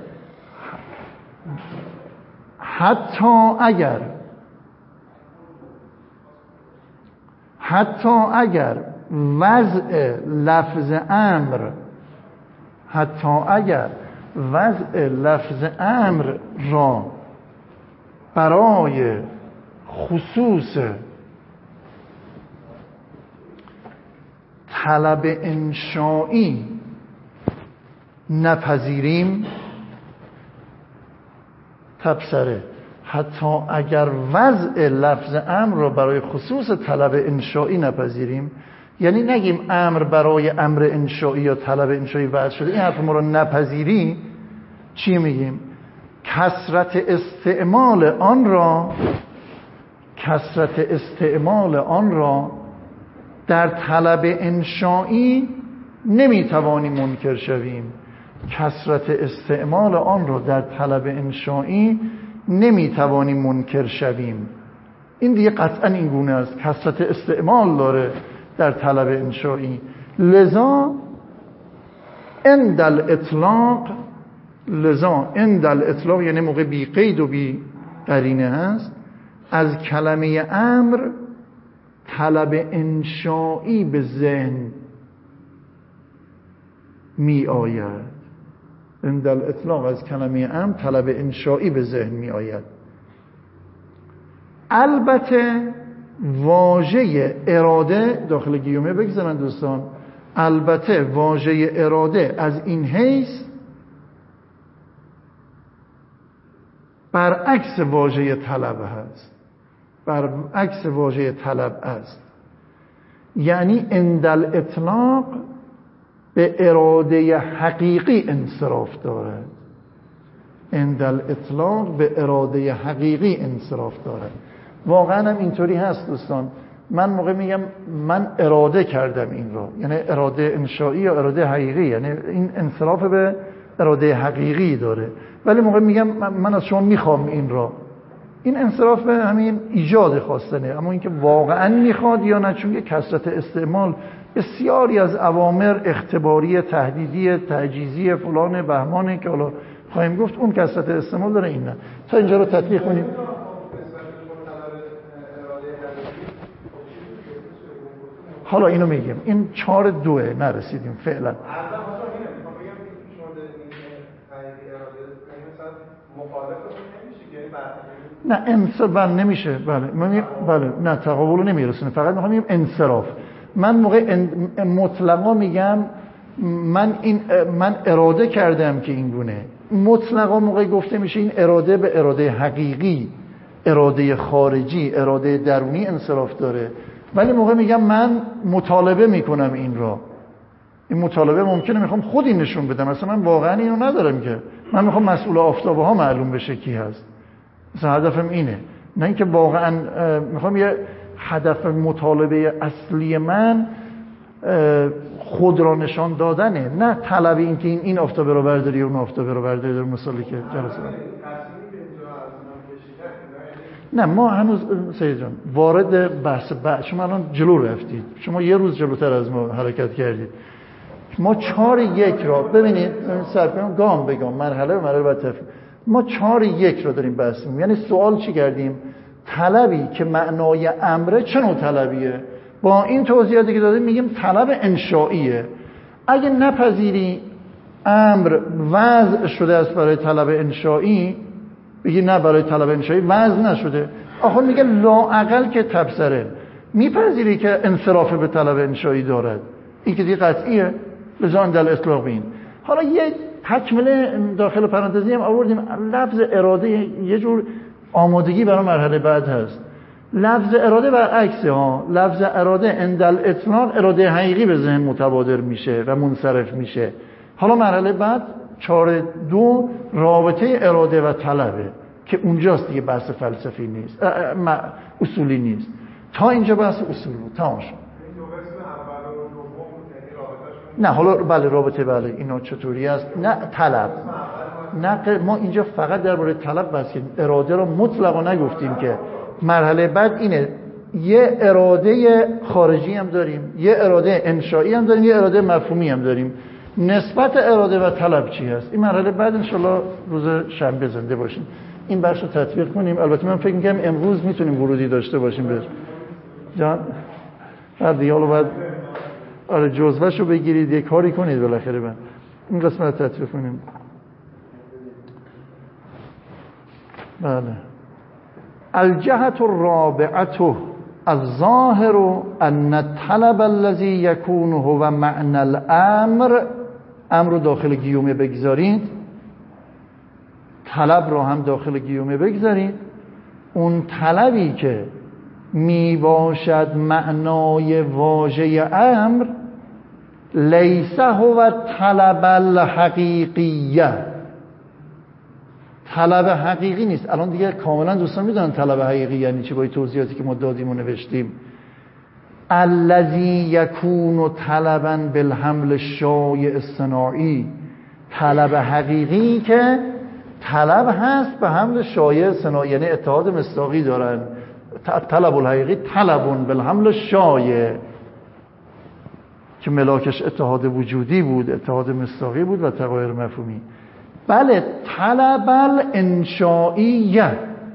S1: حتی اگر وضع لفظ امر را برای خصوص طلب انشائی نپذیریم، تبصره: حتی اگر وضع لفظ امر را برای خصوص طلب انشائی نپذیریم، یعنی نگیم امر برای امر انشائی یا طلب انشائی وضع شده، این حرف ما رو نپذیری، چی میگیم؟ کثرت استعمال آن را در طلب انشائی نمیتوانیم منکر شویم. کثرت استعمال آن را در طلب انشائی نمیتوانیم منکر شویم. این دیگه قطعا این گونه است. کثرت استعمال داره در طلب انشایی. لذا عند الاطلاق یعنی موقع بی قید و بی قرینه هست، از کلمه امر طلب انشایی به ذهن می آید. عند الاطلاق از کلمه امر طلب انشایی به ذهن می آید. البته واژه اراده داخل گیومه بگذارن دوستان، البته واژه اراده از این حیث برعکس واژه طلب هست، برعکس واژه طلب است. یعنی عند الاطلاق به اراده حقیقی انصراف دارد، عند الاطلاق به اراده حقیقی انصراف دارد. واقعا هم اینطوری هست دوستان. من موقع میگم من اراده کردم این را، یعنی اراده انشایی یا اراده حقیقی، یعنی این انصراف به اراده حقیقی داره. ولی موقع میگم من از شما میخوام این را، این انصراف به همین ایجاد خواستنه. اما اینکه واقعا میخواد یا نه، چون که کثرت استعمال بسیاری از اوامر اختباری، تهدیدی، تعجیزی، فلان بهمانه که حالا خواهیم گفت، اون کثرت استعمال داره. این نه تا اینجا رو تطبیق کنیم. حالا اینو میگیم، این 4-2 نرسیدیم فعلا. نه انصراف نمیشه، بله نه تقابل نمیرسونه، فقط میخوام بگم انصراف. من موقع مطلقا میگم من اراده کردم که این گونه، مطلقا موقع گفته میشه این اراده به اراده حقیقی، اراده خارجی، اراده درونی انصراف داره. ولی موقع میگم من مطالبه میکنم این را، این مطالبه ممکنه میخوام خودی نشون بدم، اصلا من واقعا اینو ندارم که من میخوام مسئول آفتابه ها معلوم بشه کی هست، مثلا هدفم اینه، نه اینکه واقعا میخوام یه هدف مطالبه اصلی من خود را نشان دادنه، نه طلب این که این آفتابه رو برداری اون آفتابه رو برداری. در مثالی که جلسه نه ما هنوز سید جان وارد بحث شما الان جلو رفتید، شما یه روز جلوتر از ما حرکت کردید. ما 4-1 را ببینید، سرپیان گام به گام، مرحله به مرحله باید تفکر. ما 4-1 را داریم بحث می‌کنیم. یعنی سوال چی کردیم؟ طلبی که معنای امره چه نوع طلبیه؟ با این توضیحاتی که دادیم میگیم طلب انشائیه. اگه نپذیری امر وضع شده است برای طلب انشائی، بگی نه برای طلب انشائی وضع نشده، آخر میگه لااقل که تبصره، میپذیری که انصراف به طلب انشائی دارد، این که دیگه قطعیه. لزان دل اطلاق بین. حالا یه تکمله داخل پرانتزی هم آوردیم، لفظ اراده یه جور آمادگی برای مرحله بعد هست. لفظ اراده برعکسه ها، لفظ اراده عند الاطلاق اراده حقیقی به ذهن متبادر میشه و منصرف میشه. حالا مرحله بعد 4-2 رابطه اراده و طلبه که اونجاست دیگه، بحث فلسفی نیست، اصولی نیست. تا اینجا بحث اصول بود، تمام شد. نه حالا بله رابطه، بله اینا چطوری است؟ نه طلب، نه ما اینجا فقط درباره طلب بحث کردیم، اراده رو مطلقا نگفتیم که. مرحله بعد اینه، یه اراده خارجی هم داریم، یه اراده انشایی هم داریم، یه اراده مفهومی هم داریم. نسبت اراده و طلب چی هست؟ این مرحله بعد انشالله روز شنبه زنده باشیم این بحث رو تطبیق کنیم. البته من فکر می‌کنم امروز میتونیم ورودی داشته باشیم بهش. جان بعد دیگه حالا بعد آره جزوه‌شو بگیرید یه کاری کنید بالاخره بعد این قسمت رو تطبیق کنیم. بله. الجهة الرابعة الظاهر ان الطلب الذي يكون هو معنى الامر، امر رو داخل گیومه بگذارید، طلب رو هم داخل گیومه بگذارید. اون طلبی که می باشد معنای واژه امر، لیس هو طلب الحقیقیه، طلب حقیقی نیست. الان دیگه کاملا دوستان میدونن طلب حقیقی یعنی چی با این توضیحاتی که ما دادیم و نوشتیم. الذی یکون طلبا بالحمل الشایع الصناعی، طلب حقیقی که طلب هست به حمل شایع صناعی، یعنی اتحاد مصداقی دارن. طلب الحقیقی طلبون بالحمل الشایع، که ملاکش اتحاد وجودی بود، اتحاد مصداقی بود و تغایر مفهومی. بله طلب الانشائیه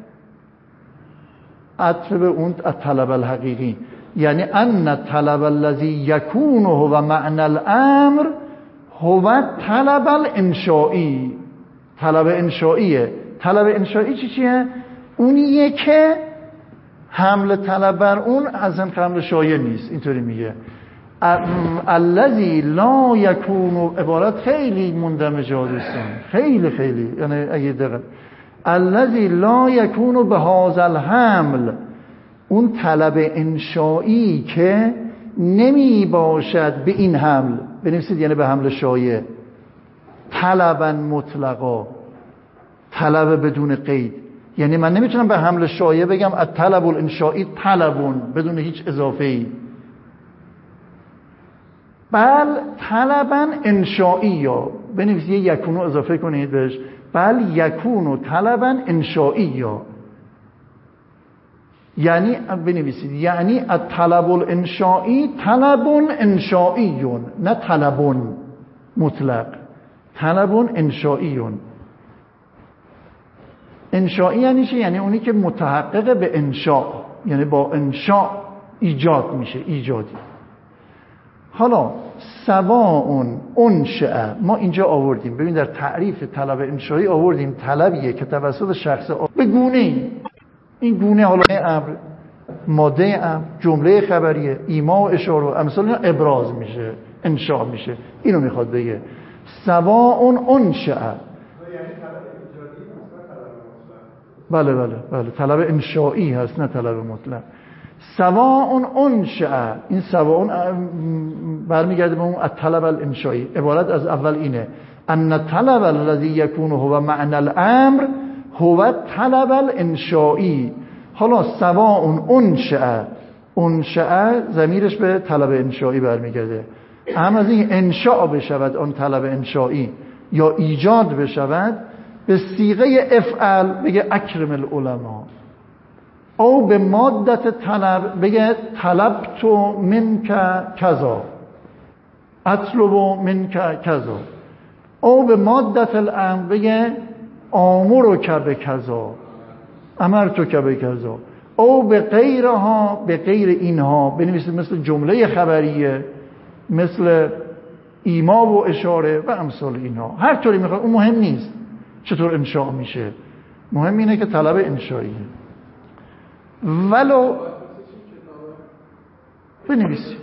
S1: عطف به اون طلب الحقیقی، یعنی ان طلب الذی یکون هو معنی الامر هو طلب الانشائی. طلب انشائیه. طلب انشائی چیه؟ اونیه که حمل طلب بر اون از حمل شایع نیست. اینطوری میگه الذی لا یکون، عبارت خیلی مندمجه دوستان، خیلی یعنی اگه دقیق الذی لا یکون بهذا الحمل، اون طلب انشائی که نمی باشد به این حمل، بنویسید یعنی به حمل شایع، طلبا مطلقا، طلب بدون قید. یعنی من نمیتونم به حمل شایع بگم الطلب الانشائی طلبون بدون هیچ اضافه ای، بل طلبا انشائی، یا بنویسید یکونو اضافه کنید بهش، بل یکونو طلبا انشائی، یا یعنی بنویسید یعنی الطلب الانشائی طلب انشائی، نه طلب مطلق، طلب انشائی. انشائی یعنی چی؟ یعنی اونی که متحقق به انشاء، یعنی با انشاء ایجاد میشه، ایجادی. حالا سواء انشأ، ما اینجا آوردیم، ببین در تعریف طلب انشائی آوردیم طلبیه که توسط شخص به گونه این گونه، حالا امر، ماده امر، جمله خبریه، ایما و اشاره و امثال اینا ابراز میشه، انشاء میشه. اینو میخواد بگه سواء انشأ. بله طلب انشائی هست نه طلب مطلق. سواء انشأ، این سواء برمیگرده به اون الطلب الانشائی. عبارت از اول اینه ان الطلب الذي يكون هو معنى الامر هو طلب الانشائی. حالا سواء انشأ ضمیرش به طلب انشائی برمیگرده. اهم از این انشاء بشود آن طلب انشائی یا ایجاد بشود به صیغه افعل، بگه اکرم العلماء، او به مادت طلب، بگه طلبت منک کذا، اطلب منک کذا، او به مادت الامر، بگه آمرک بکذا، امرتک بکذا، او به غیرها، به غیر اینها، بنویسید مثل جمله خبریه، مثل ایما و اشاره و امثال اینها. هر طوری میخواد، اون مهم نیست چطور انشاء میشه، مهم اینه که طلب انشائیه. ولو بنویسی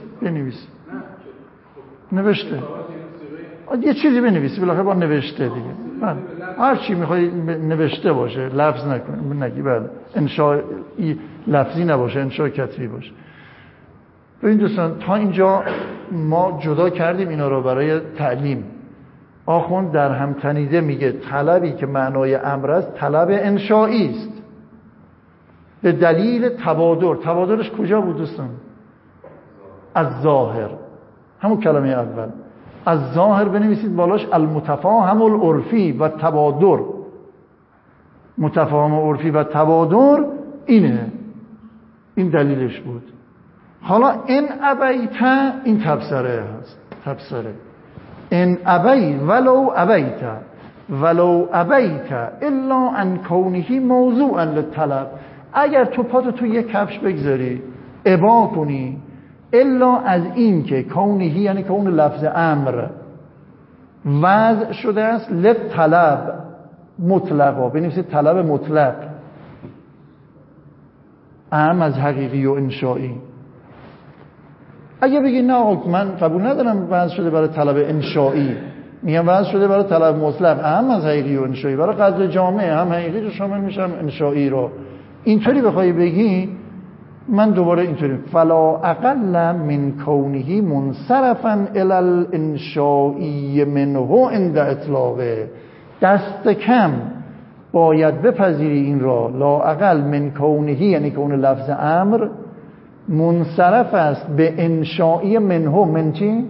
S1: نوشته یه چیزی بنویسی، بالاخره با نوشته دیگه، هر چی میخوای نوشته باشه، لفظ نگی. بله انشاء لفظی نباشه، انشاء کتبی باشه. ببین دوستان تا اینجا ما جدا کردیم اینا رو برای تعلیم. آخوند در هم تنیده میگه طلبی که معنای امر است طلب انشائی است به دلیل تبادر. تبادرش کجا بود دوستان؟ از ظاهر، همون کلمه اول از ظاهر بنویسید بالاش المتفاهم العرفی و تبادر. متفاهم عرفی و تبادر اینه، این دلیلش بود. حالا این ابیت، این تبصره هست، تبصره ان ابی ولو ابیت الا ان کونه موضوعا للطلب. اگر تو پاتو تو یک کفش بگذاری ابا کنی، الا از این که کونهی یعنی کون لفظ امر وضع شده است للطلب مطلقا، بنویسید طلب مطلق، اهم از حقیقی و انشائی. اگه بگی نه من قبول ندارم وضع شده برای طلب انشائی، میگم وضع شده برای طلب مطلق، اهم از حقیقی و انشائی، برای قدر جامعه هم حقیقی رو شامل میشم انشائی رو. اینطوری بخوای بگی، من دوباره اینطوری فلا اقل من کونه منصرفا الی الانشائی منه عند اطلاقه، دست کم باید بپذیری این را، لا اقل من کونه یعنی کون لفظ امر منصرف است به انشائی منه، من چی؟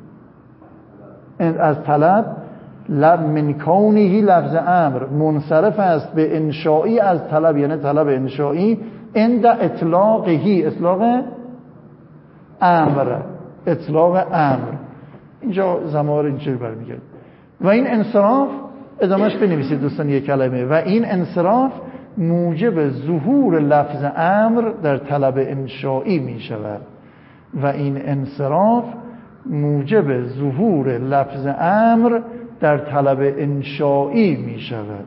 S1: از طلب، من کونه لفظ امر منصرف است به انشائی از طلب، یعنی طلب انشائی عند اطلاقهی، اطلاق امر اطلاق امر. اینجا ضمائر اینجوری برمیگرده. و این انصراف ادامهش بنویسید دوستان یک کلمه. و این انصراف موجب ظهور لفظ امر در طلب انشایی می شود. و این انصراف موجب ظهور لفظ امر در طلب انشایی می شود.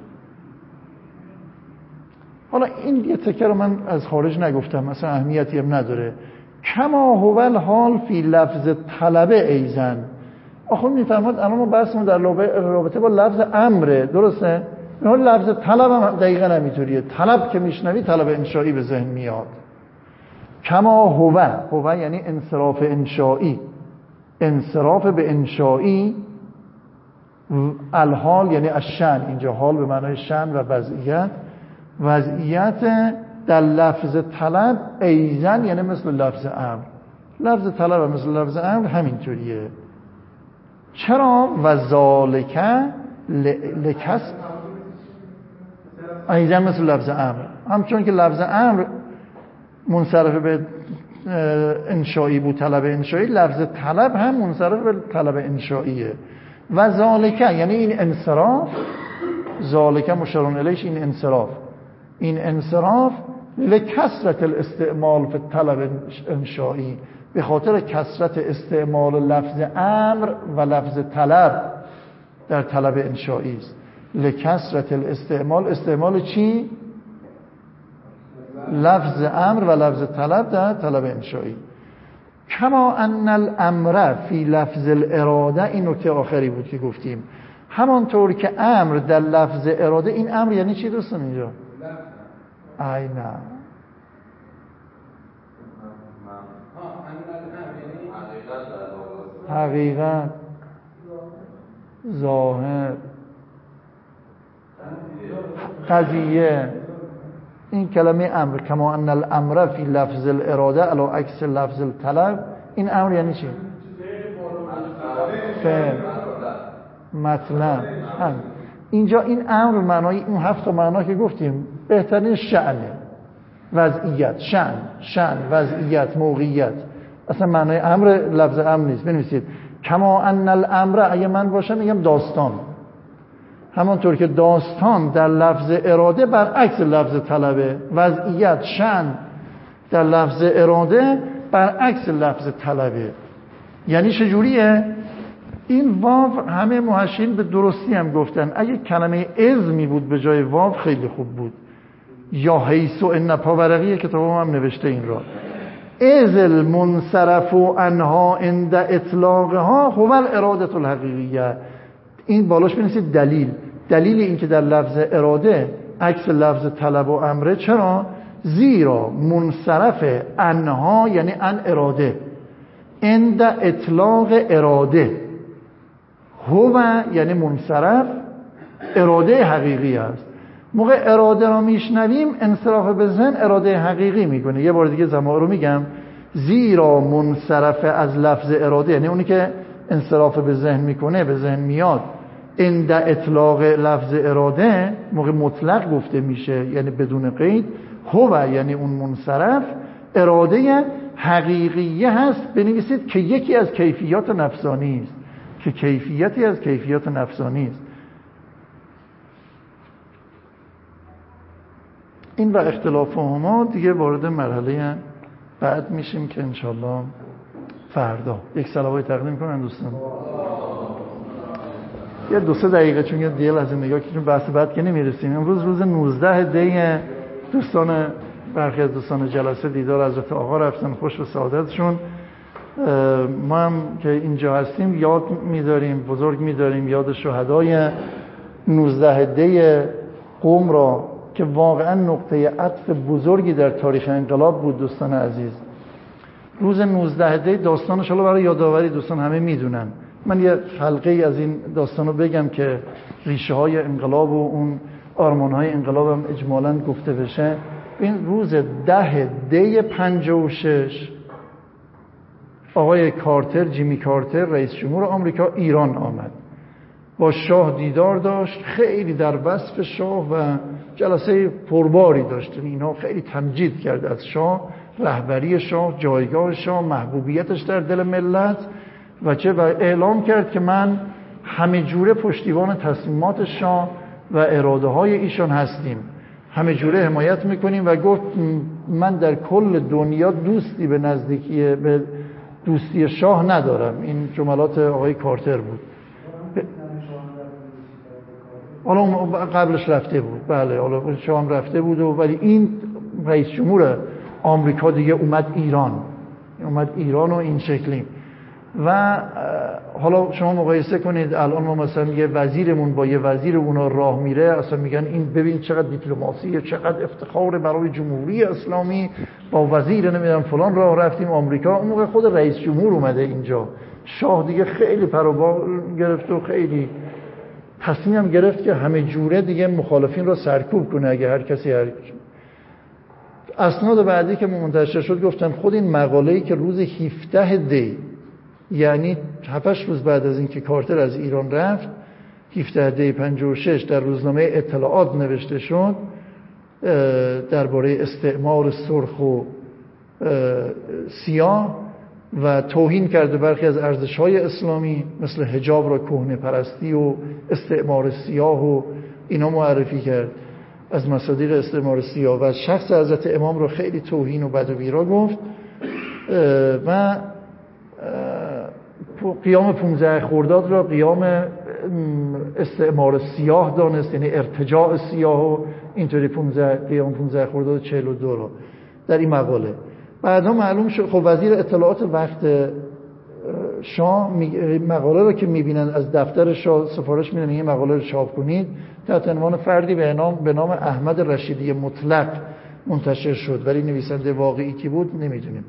S1: حالا این یه تکه رو من از خارج نگفتم، مثلا اهمیتی هم نداره. کما هو الحال فی لفظ طلب ایزن. آخه میفرماد الان ما بحثمون در رابطه با لفظ امره، درسته؟ نه لفظ طلب هم دقیقا همینطوریه. طلب که میشنوی طلب انشایی به ذهن میاد. کما هو یعنی انصراف انشایی، انصراف به انشایی. الحال یعنی الشأن، اینجا حال به معنای شأن و وضعیت. وضعیت در لفظ طلب ایزن یعنی مثل لفظ امر. لفظ طلب هم مثل لفظ امر همینطوریه. چرا؟ و ذالک لکس ایزن مثل لفظ امر، همچون که لفظ امر منصرف به انشایی بود، طلب انشایی، لفظ طلب هم منصرف به طلب انشاییه. و ذالک یعنی این انصراف، ذالک مشارون الیش، این انصراف، این انصراف لکثرت الاستعمال فی طلب انشایی، به خاطر کثرت استعمال لفظ امر و لفظ طلب در طلب انشایی است. لکثرت الاستعمال، استعمال چی؟ لفظ امر و لفظ طلب در طلب انشایی. کما ان الامر فی لفظ الاراده، این نکته آخری بود که گفتیم. همانطور که امر در لفظ اراده، این امر یعنی چی دوستان اینجا؟ نه حقیقت، ظاهر، قضیه. این کلمه امر، کما ان الامر فی لفظ الاراده علی عکس لفظ الطلب، این امر یعنی چی؟ فعل، مطلب. اینجا این امر معنای اون 7 معنا که گفتیم، بهترین شأنه، وضعیت، شأن، وضعیت، موقعیت. اصلا معنای امر لفظ امر نیست. بنویسید کما ان الامر، اگه من باشم میگم داستان، همانطور که داستان در لفظ اراده برعکس لفظ طلبه. وضعیت، شأن در لفظ اراده برعکس لفظ طلبه. یعنی چجوریه؟ این واو همه محشین به درستی هم گفتن اگه کلمه از می بود به جای واو خیلی خوب بود. یا حیث و ان پاورقی کتاب هم نوشته این را. از المنصرف عنها عند اطلاقها هو الاراده الحقیقیه. این بالاش بنویسید دلیل این که در لفظ اراده عکس لفظ طلب و امره. چرا؟ زیرا منصرف عنها یعنی عن اراده، عند اطلاق اراده، هو یعنی منصرف، اراده حقیقی است. موقع اراده را میشنویم انصراف به ذهن اراده حقیقی میکنه. یه بار دیگه ضمائر رو میگم. زیرا منصرف از لفظ اراده یعنی اونی که انصراف به ذهن میکنه، به ذهن میاد. عند اطلاق لفظ اراده موقع مطلق گفته میشه یعنی بدون قید. هو یعنی اون منصرف اراده حقیقیه هست. بنویسید که یکی از کیفیات نفسانی است، که کیفیتی از کیفیات نفسانی است. این و اختلاف ما دیگه وارد مرحله بعد میشیم که انشالله فردا یک صلوات تقدیم کنن دوستان. یه 2-3 دقیقه چون یه دیل از این نگاه که چون بحث بعد که نمیرسیم. امروز روز 19 دی دوستان، برخی از دوستان جلسه دیدار حضرت آقا رفتن، خوش و سعادتشون. ما هم که اینجا هستیم یاد می‌داریم، بزرگ می‌داریم یاد شهدای 19 دی قم را که واقعا نقطه عطف بزرگی در تاریخ انقلاب بود. دوستان عزیز، روز 19 دی داستانش حالا برای یادآوری دوستان همه میدونن. من یه حلقه ای از این داستانو بگم که ریشه های انقلاب و اون آرمان های انقلاب هم اجمالاً گفته بشه. این روز 10 دی 56 آقای کارتر، جیمی کارتر، رئیس جمهور آمریکا ایران آمد. با شاه دیدار داشت. خیلی در وصف شاه و جلسه پرباری داشتن. اینا خیلی تمجید کرد از شاه، رهبری شاه، جایگاه شاه، محبوبیتش در دل ملت و اعلام کرد که من همه جوره پشتیبان تصمیمات شاه و اراده های ایشان هستیم، همه جوره حمایت میکنیم و گفت من در کل دنیا دوستی به نزدیکی به دوستی شاه ندارم. این جملات آقای کارتر بود. حالا قبلش رفته بود، بله حالا شاه هم رفته بود ولی این رئیس جمهور آمریکا دیگه اومد ایران و این شکلی. و حالا شما مقایسه کنید الان ما مثلا یه وزیرمون با یه وزیر اونا راه میره، اصلا میگن این ببین چقدر دیپلماسیه، چقدر افتخار برای جمهوری اسلامی، با وزیر نمیدونم فلان راه رفتیم آمریکا. اون موقع خود رئیس جمهور اومده اینجا. شاه دیگه خیلی پروبال گرفت و خیلی تصمیم گرفت که همه جوره دیگه مخالفین رو سرکوب کنه. اگه هر کسی اسناد بعدی که منتشر شد گفتن خود این مقاله‌ای که روز 17 دی، یعنی 7 روز بعد از اینکه کارتر از ایران رفت، 17 دی 56 در روزنامه اطلاعات نوشته شد درباره استعمار سرخ و سیاه و توهین کرده برخی از ارزش‌های اسلامی مثل حجاب را کهنه پرستی و استعمار سیاه و اینا معرفی کرد از مصادیق استعمار سیاه و شخص حضرت امام را خیلی توهین و بد و بیرا گفت و قیام 15 خرداد را قیام استعمار سیاه دانست، یعنی ارتجاع سیاه و اینطوری قیام 15 خرداد 42 را در این مقاله. بعدا معلوم شد خب وزیر اطلاعات وقت شاه مقاله رو که میبینن از دفتر شاه سفارش میدن این مقاله رو چاپ کنید، تحت عنوان فردی به نام احمد رشیدی مطلق منتشر شد ولی نویسنده واقعی کی بود نمیدونیم.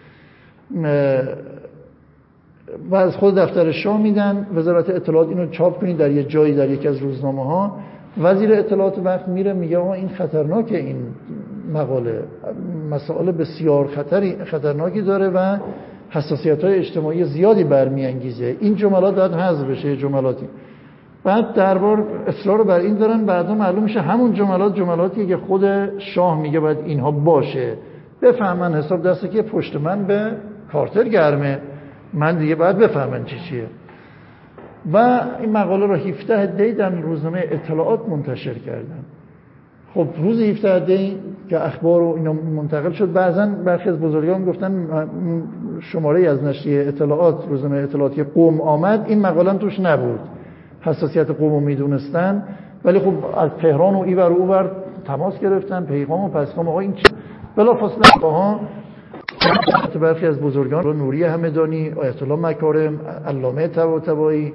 S1: و از خود دفتر شاه میدن وزارت اطلاعات اینو چاپ کنید در یه جایی در یکی از روزنامه‌ها. وزیر اطلاعات وقت میره میگه آقا این خطرناکه، این مقاله مسائل بسیار خطرناکی داره و حساسیت‌های اجتماعی زیادی برمیانگیزه، این جملات باید حذف بشه جملاتی. بعد دربار اصرار بر این دارن، بعدا معلوم میشه همون جملاتی که خود شاه میگه باید اینها باشه، بفهمن حساب دسته که پشت من به کارتر گرمه، من دیگه باید بفهمن چیه. و این مقاله رو 17 دی در روزنامه اطلاعات منتشر کردن. خب روز 17 دی که اخبار و اینا منتقل شد، بعضا برخی از بزرگان گفتن شماره از نشریه اطلاعات روزنامه اطلاعاتی قم آمد، این مقاله هم توش نبود، حساسیت قم رو میدونستن ولی خب از تهران و اینور و اونور تماس گرفتن، پیغام و پسخام آقا این چی بلافاصله ها برخی از بزرگان نوری همدانی، آیت الله مکارم، علامه طباطبایی،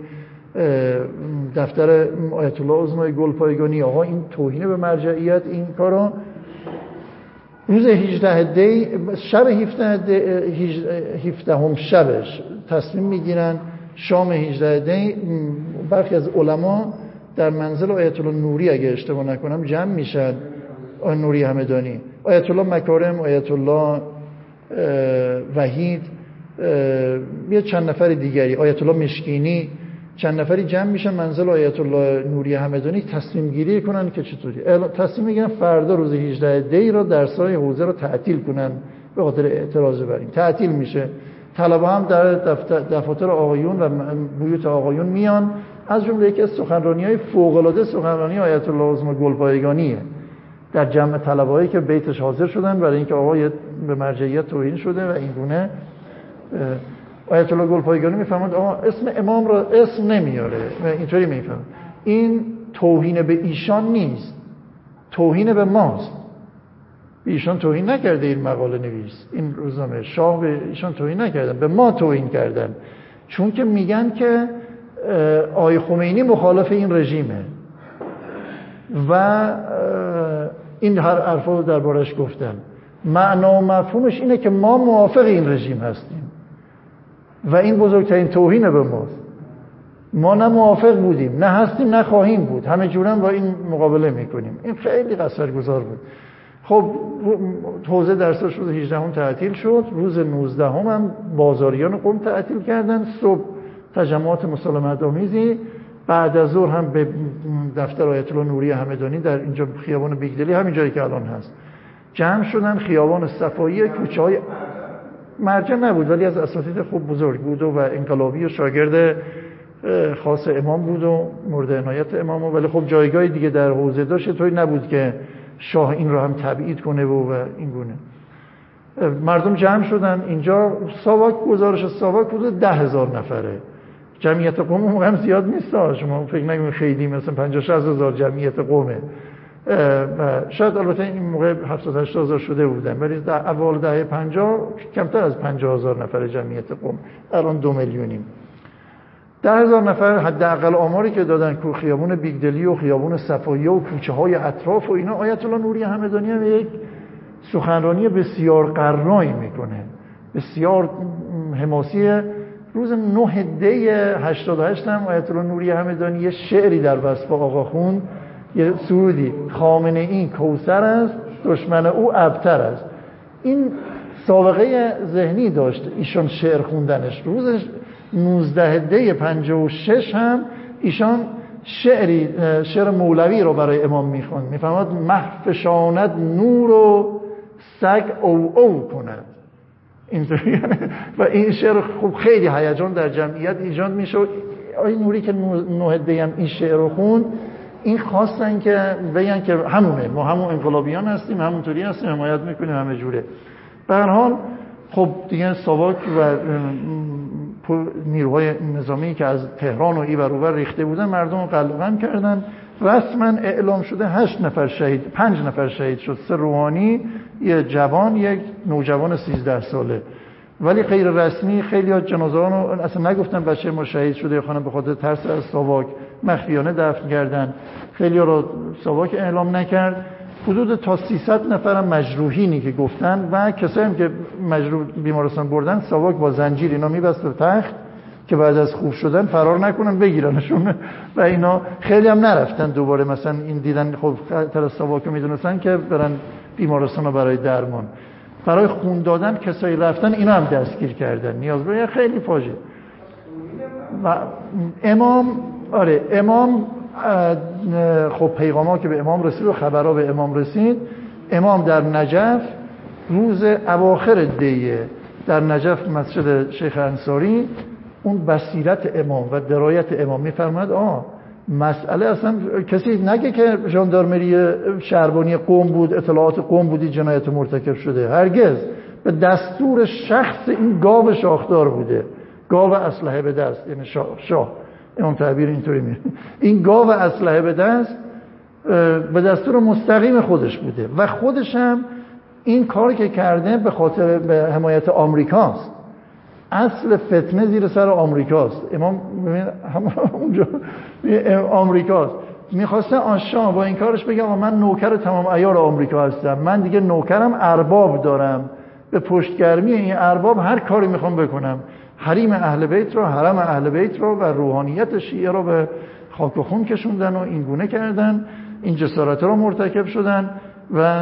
S1: دفتر آیت الله عظمای گلپایگانی، آقا این توهین به مرجعیت این کارا. روز 18 دی شب 17 شبش تصمیم میگیرن شام 18 دی برخی از علما در منزل آیت الله نوری اگه اشتباه نکنم جمع میشن، نوری همدانی، آیت الله مکارم، آیت الله وحید، یه چند نفر دیگری، آیت الله مشکینی، چند نفری جمع میشن منزل آیت الله نوری همدانی تصمیم گیری کنن که چطوری تصمیم میگیرن فردا روز 18 دی را درس‌های حوزه رو تعطیل کنن به خاطر اعتراض بر این. تعطیل میشه، طلبه هم در دفاتر آقایون و بیوت آقایون میان، از جمله یکی از سخنرانی‌های فوق‌العاده سخنرانی آیت الله عظمای گلپایگانیه در جمع طلبه‌ای که بیتش حاضر شدن برای اینکه آقا به مرجعیت توهین شده و این گونه. آیت الله گلپایگانی میفهمد آقا اسم امام را اسم نمیاره و اینطوری میفهمد این توهین به ایشان نیست، توهین به ماست. ایشان توهین نکرده این مقاله نویس، این روزنامه شاه به ایشان توهین نکردن، به ما توهین کردن، چون که میگن که آقای خمینی مخالف این رژیمه و این هر حرفا دربارش گفتن. معنا و مفهومش اینه که ما موافق این رژیم هستیم و این بزرگترین توهین به ماست. ما نه موافق بودیم، نه هستیم، نه خواهیم بود، همه جورم با این مقابله میکنیم. این خیلی اثرگذار بود. خب حوزه درسش روز 18 تعطیل شد، روز 19 هم بازاریان قم تعطیل کردن. صبح تجمعات مسالمت آمیزی بعد از ظهر هم به دفتر آیت الله نوری همدانی در اینجا خیابان بیگدلی، همین جایی که الان هست، جمع شدن. خیابان صفایی، کوچه‌های مرجع نبود ولی از اساتید خوب بزرگ بود و انقلابی و شاگرد خاص امام بود و مورد عنایت امام، ولی خب جایگاه دیگه در حوزه داشت، طوری نبود که شاه این رو هم تبعید کنه و این گونه. مردم جمع شدن اینجا. ساواک، گزارش ساواک حدود 10,000 نفره. جمعیت قوم اون هم زیاد نیست، شما فکر نکنید خیلی مثلا 50-60 هزار جمعیت قومه. شاید البته این موقع 70-80 هزار شده بودن، ولی در اول دهه 50 کمتر از 50,000 نفر جمعیت قوم. الان 2 میلیونیم. 10,000 نفر حداقل آماری که دادن که خیابون بیگدلی و خیابون صفایی و کوچه های اطراف و اینا. آیت الله نوری همدانی هم یک سخنرانی بسیار قرنایی میکنه، بسیار حماسی. روز 9 دی 88 هم آیت الله نوری همدانی یه شعری در وصف آقا خوند، یه سرودی: خامنه این کوثر است، دشمن او ابتر است. این سابقه ذهنی داشت ایشان شعر خوندنش. روز 19 دی 56 هم ایشان شعر مولوی رو برای امام میخوند. میفرماد محفشاند نور و سگ او کند. اینطوری. و این شعر خوب خیلی هیجان در جمعیت ایجاد میشه. آقای نوری که 9 دی هم این شعر رو خوند، این خواستن که بگن که همونه، ما همون انقلابیان هستیم، همونطوری هستیم، حمایت میکنیم همه جوره. به هر حال خب دیگه ساواک و نیروهای نظامی که از تهران و اینور اونور ریخته بودن مردم رو قلقم کردن. رسما اعلام شده 8 نفر شهید، 5 نفر شهید شد، 3 روحانی، یه جوان، یک نوجوان 13 ساله. ولی غیر رسمی خیلی از جنازه ها رو اصلا نگفتن بچه ما شهید شده یا خانم، به خاطر ترس از ساواک مخفیانه دفن کردن. خیلی رو ساواک اعلام نکرد. حدود تا 300 نفر مجروحینی که گفتن و کسایی که مجروح بیمارستان بردن، ساواک با زنجیر اینا میبست به تخت که بعد از خوب شدن فرار نکنن بگیرنشون. و اینا خیلی هم نرفتن دوباره، مثلا این دیدن خب خطر ساواک رو میدونستن که برن بیمارستان رو برای درمان. برای خون دادن کسایی رفتن، اینا هم دستگیر کردن. نیاز به خیلی فاجعه. و امام خب پیغاما که به امام رسید و خبرها به امام رسید. امام در نجف روز اواخر دیه در نجف مسجد شیخ انصاری، اون بصیرت امام و درایت امام میفرماد مسئله اصلا کسی نگه که ژاندارمری شهربانی قم بود، اطلاعات قم بودی جنایت مرتکب شده. هرگز. به دستور شخص این گاو شاخدار بوده، گاو اسلحه به دست، یعنی شاه امام تعبیر اینطوری میره. این گاو اسلحه به دست به دستور مستقیم خودش بوده و خودش هم این کاری که کرده به خاطر به حمایت آمریکاست. اصل فتنه زیر سر آمریکاست. امام اونجا آمریکاست. میخواسته شاه با این کارش بگه من نوکر تمام عیار آمریکا هستم، من دیگه نوکرم، ارباب دارم، به پشتگرمی این ارباب هر کاری میخوام بکنم. حریم اهل بیت رو، حرم اهل بیت رو و روحانیت شیعه رو به خاک و خون کشوندن و این گونه کردن. این جسارت رو مرتکب شدن. و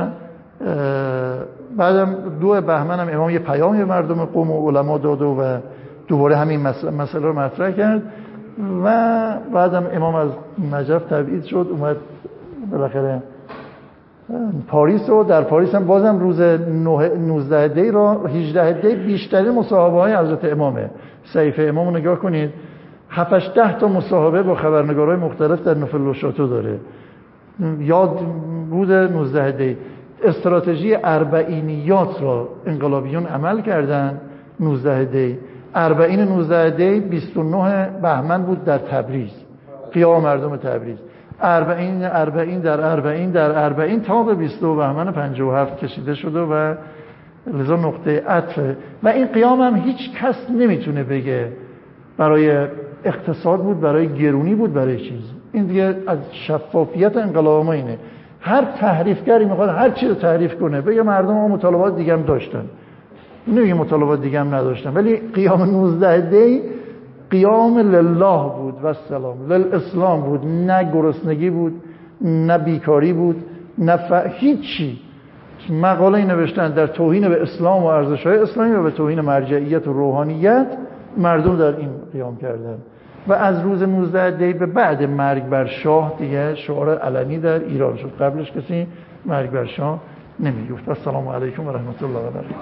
S1: بعدم 2 بهمن هم امام یه پیام به مردم قم و علما داد و دوباره همین مسئله رو مطرح کرد. و بعدم امام از نجف تبعید شد، اومد بالاخره پاریس. و در پاریس هم بازم روز 19 دی را 18 دی بیشترین مصاحبه های حضرت امامه. صحیفه امام رو نگاه کنید، 7-10 تا مصاحبه با خبرنگارای مختلف در نوفل و شاتو داره. یاد بود 19 دی استراتژی اربعینیات را انقلابیون عمل کردن. 19 دی 19 دی 29 بهمن بود در تبریز، قیام مردم تبریز. 40 در 40 تا به 22 بهمن 57 کشیده شده و لذا نقطه عطف. و این قیام هم هیچ کس نمیتونه بگه برای اقتصاد بود، برای گرونی بود، برای چیز. این دیگه از شفافیت انقلاب ما اینه. هر تحریفگری میخواد هر چی رو تحریف کنه، بگه مردم ها مطالبات دیگه هم داشتن، نمیگه مطالبات دیگه هم نداشتن. ولی قیام 19 دی قیام لله بود و سلام للاسلام بود. نه گرسنگی بود، نه بیکاری بود، نه هیچی. مقاله نوشتن در توهین به اسلام و ارزش‌های اسلامی و به توهین مرجعیت و روحانیت. مردم در این قیام کردن. و از روز 19 دی به بعد مرگ بر شاه دیگه شعار علنی در ایران شد. قبلش کسی مرگ بر شاه نمیگفت. السلام علیکم و رحمت الله و برکاته.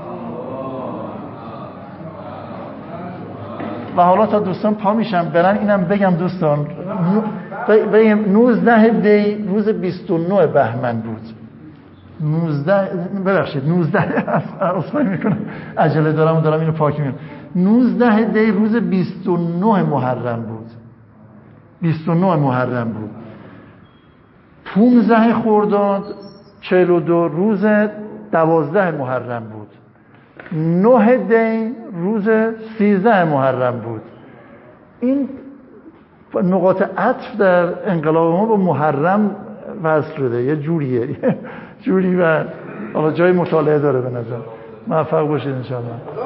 S1: و حالا تا دوستان پا میشن برن اینم بگم دوستان، 19 دی روز 29 بهمن بود. 19 اصلا میکنم عجله دارم اینو پاک میکنم. 19 دی روز 29 محرم بود. 29 محرم بود. 15 خرداد 42 روز 12 محرم بود. 9 دی روز 13 محرم بود. این نقاط عطف در انقلاب ما با محرم وصل شده، یه جوریه و حالا جای مطالعه داره به نظر. موفق باشید ان شاء الله.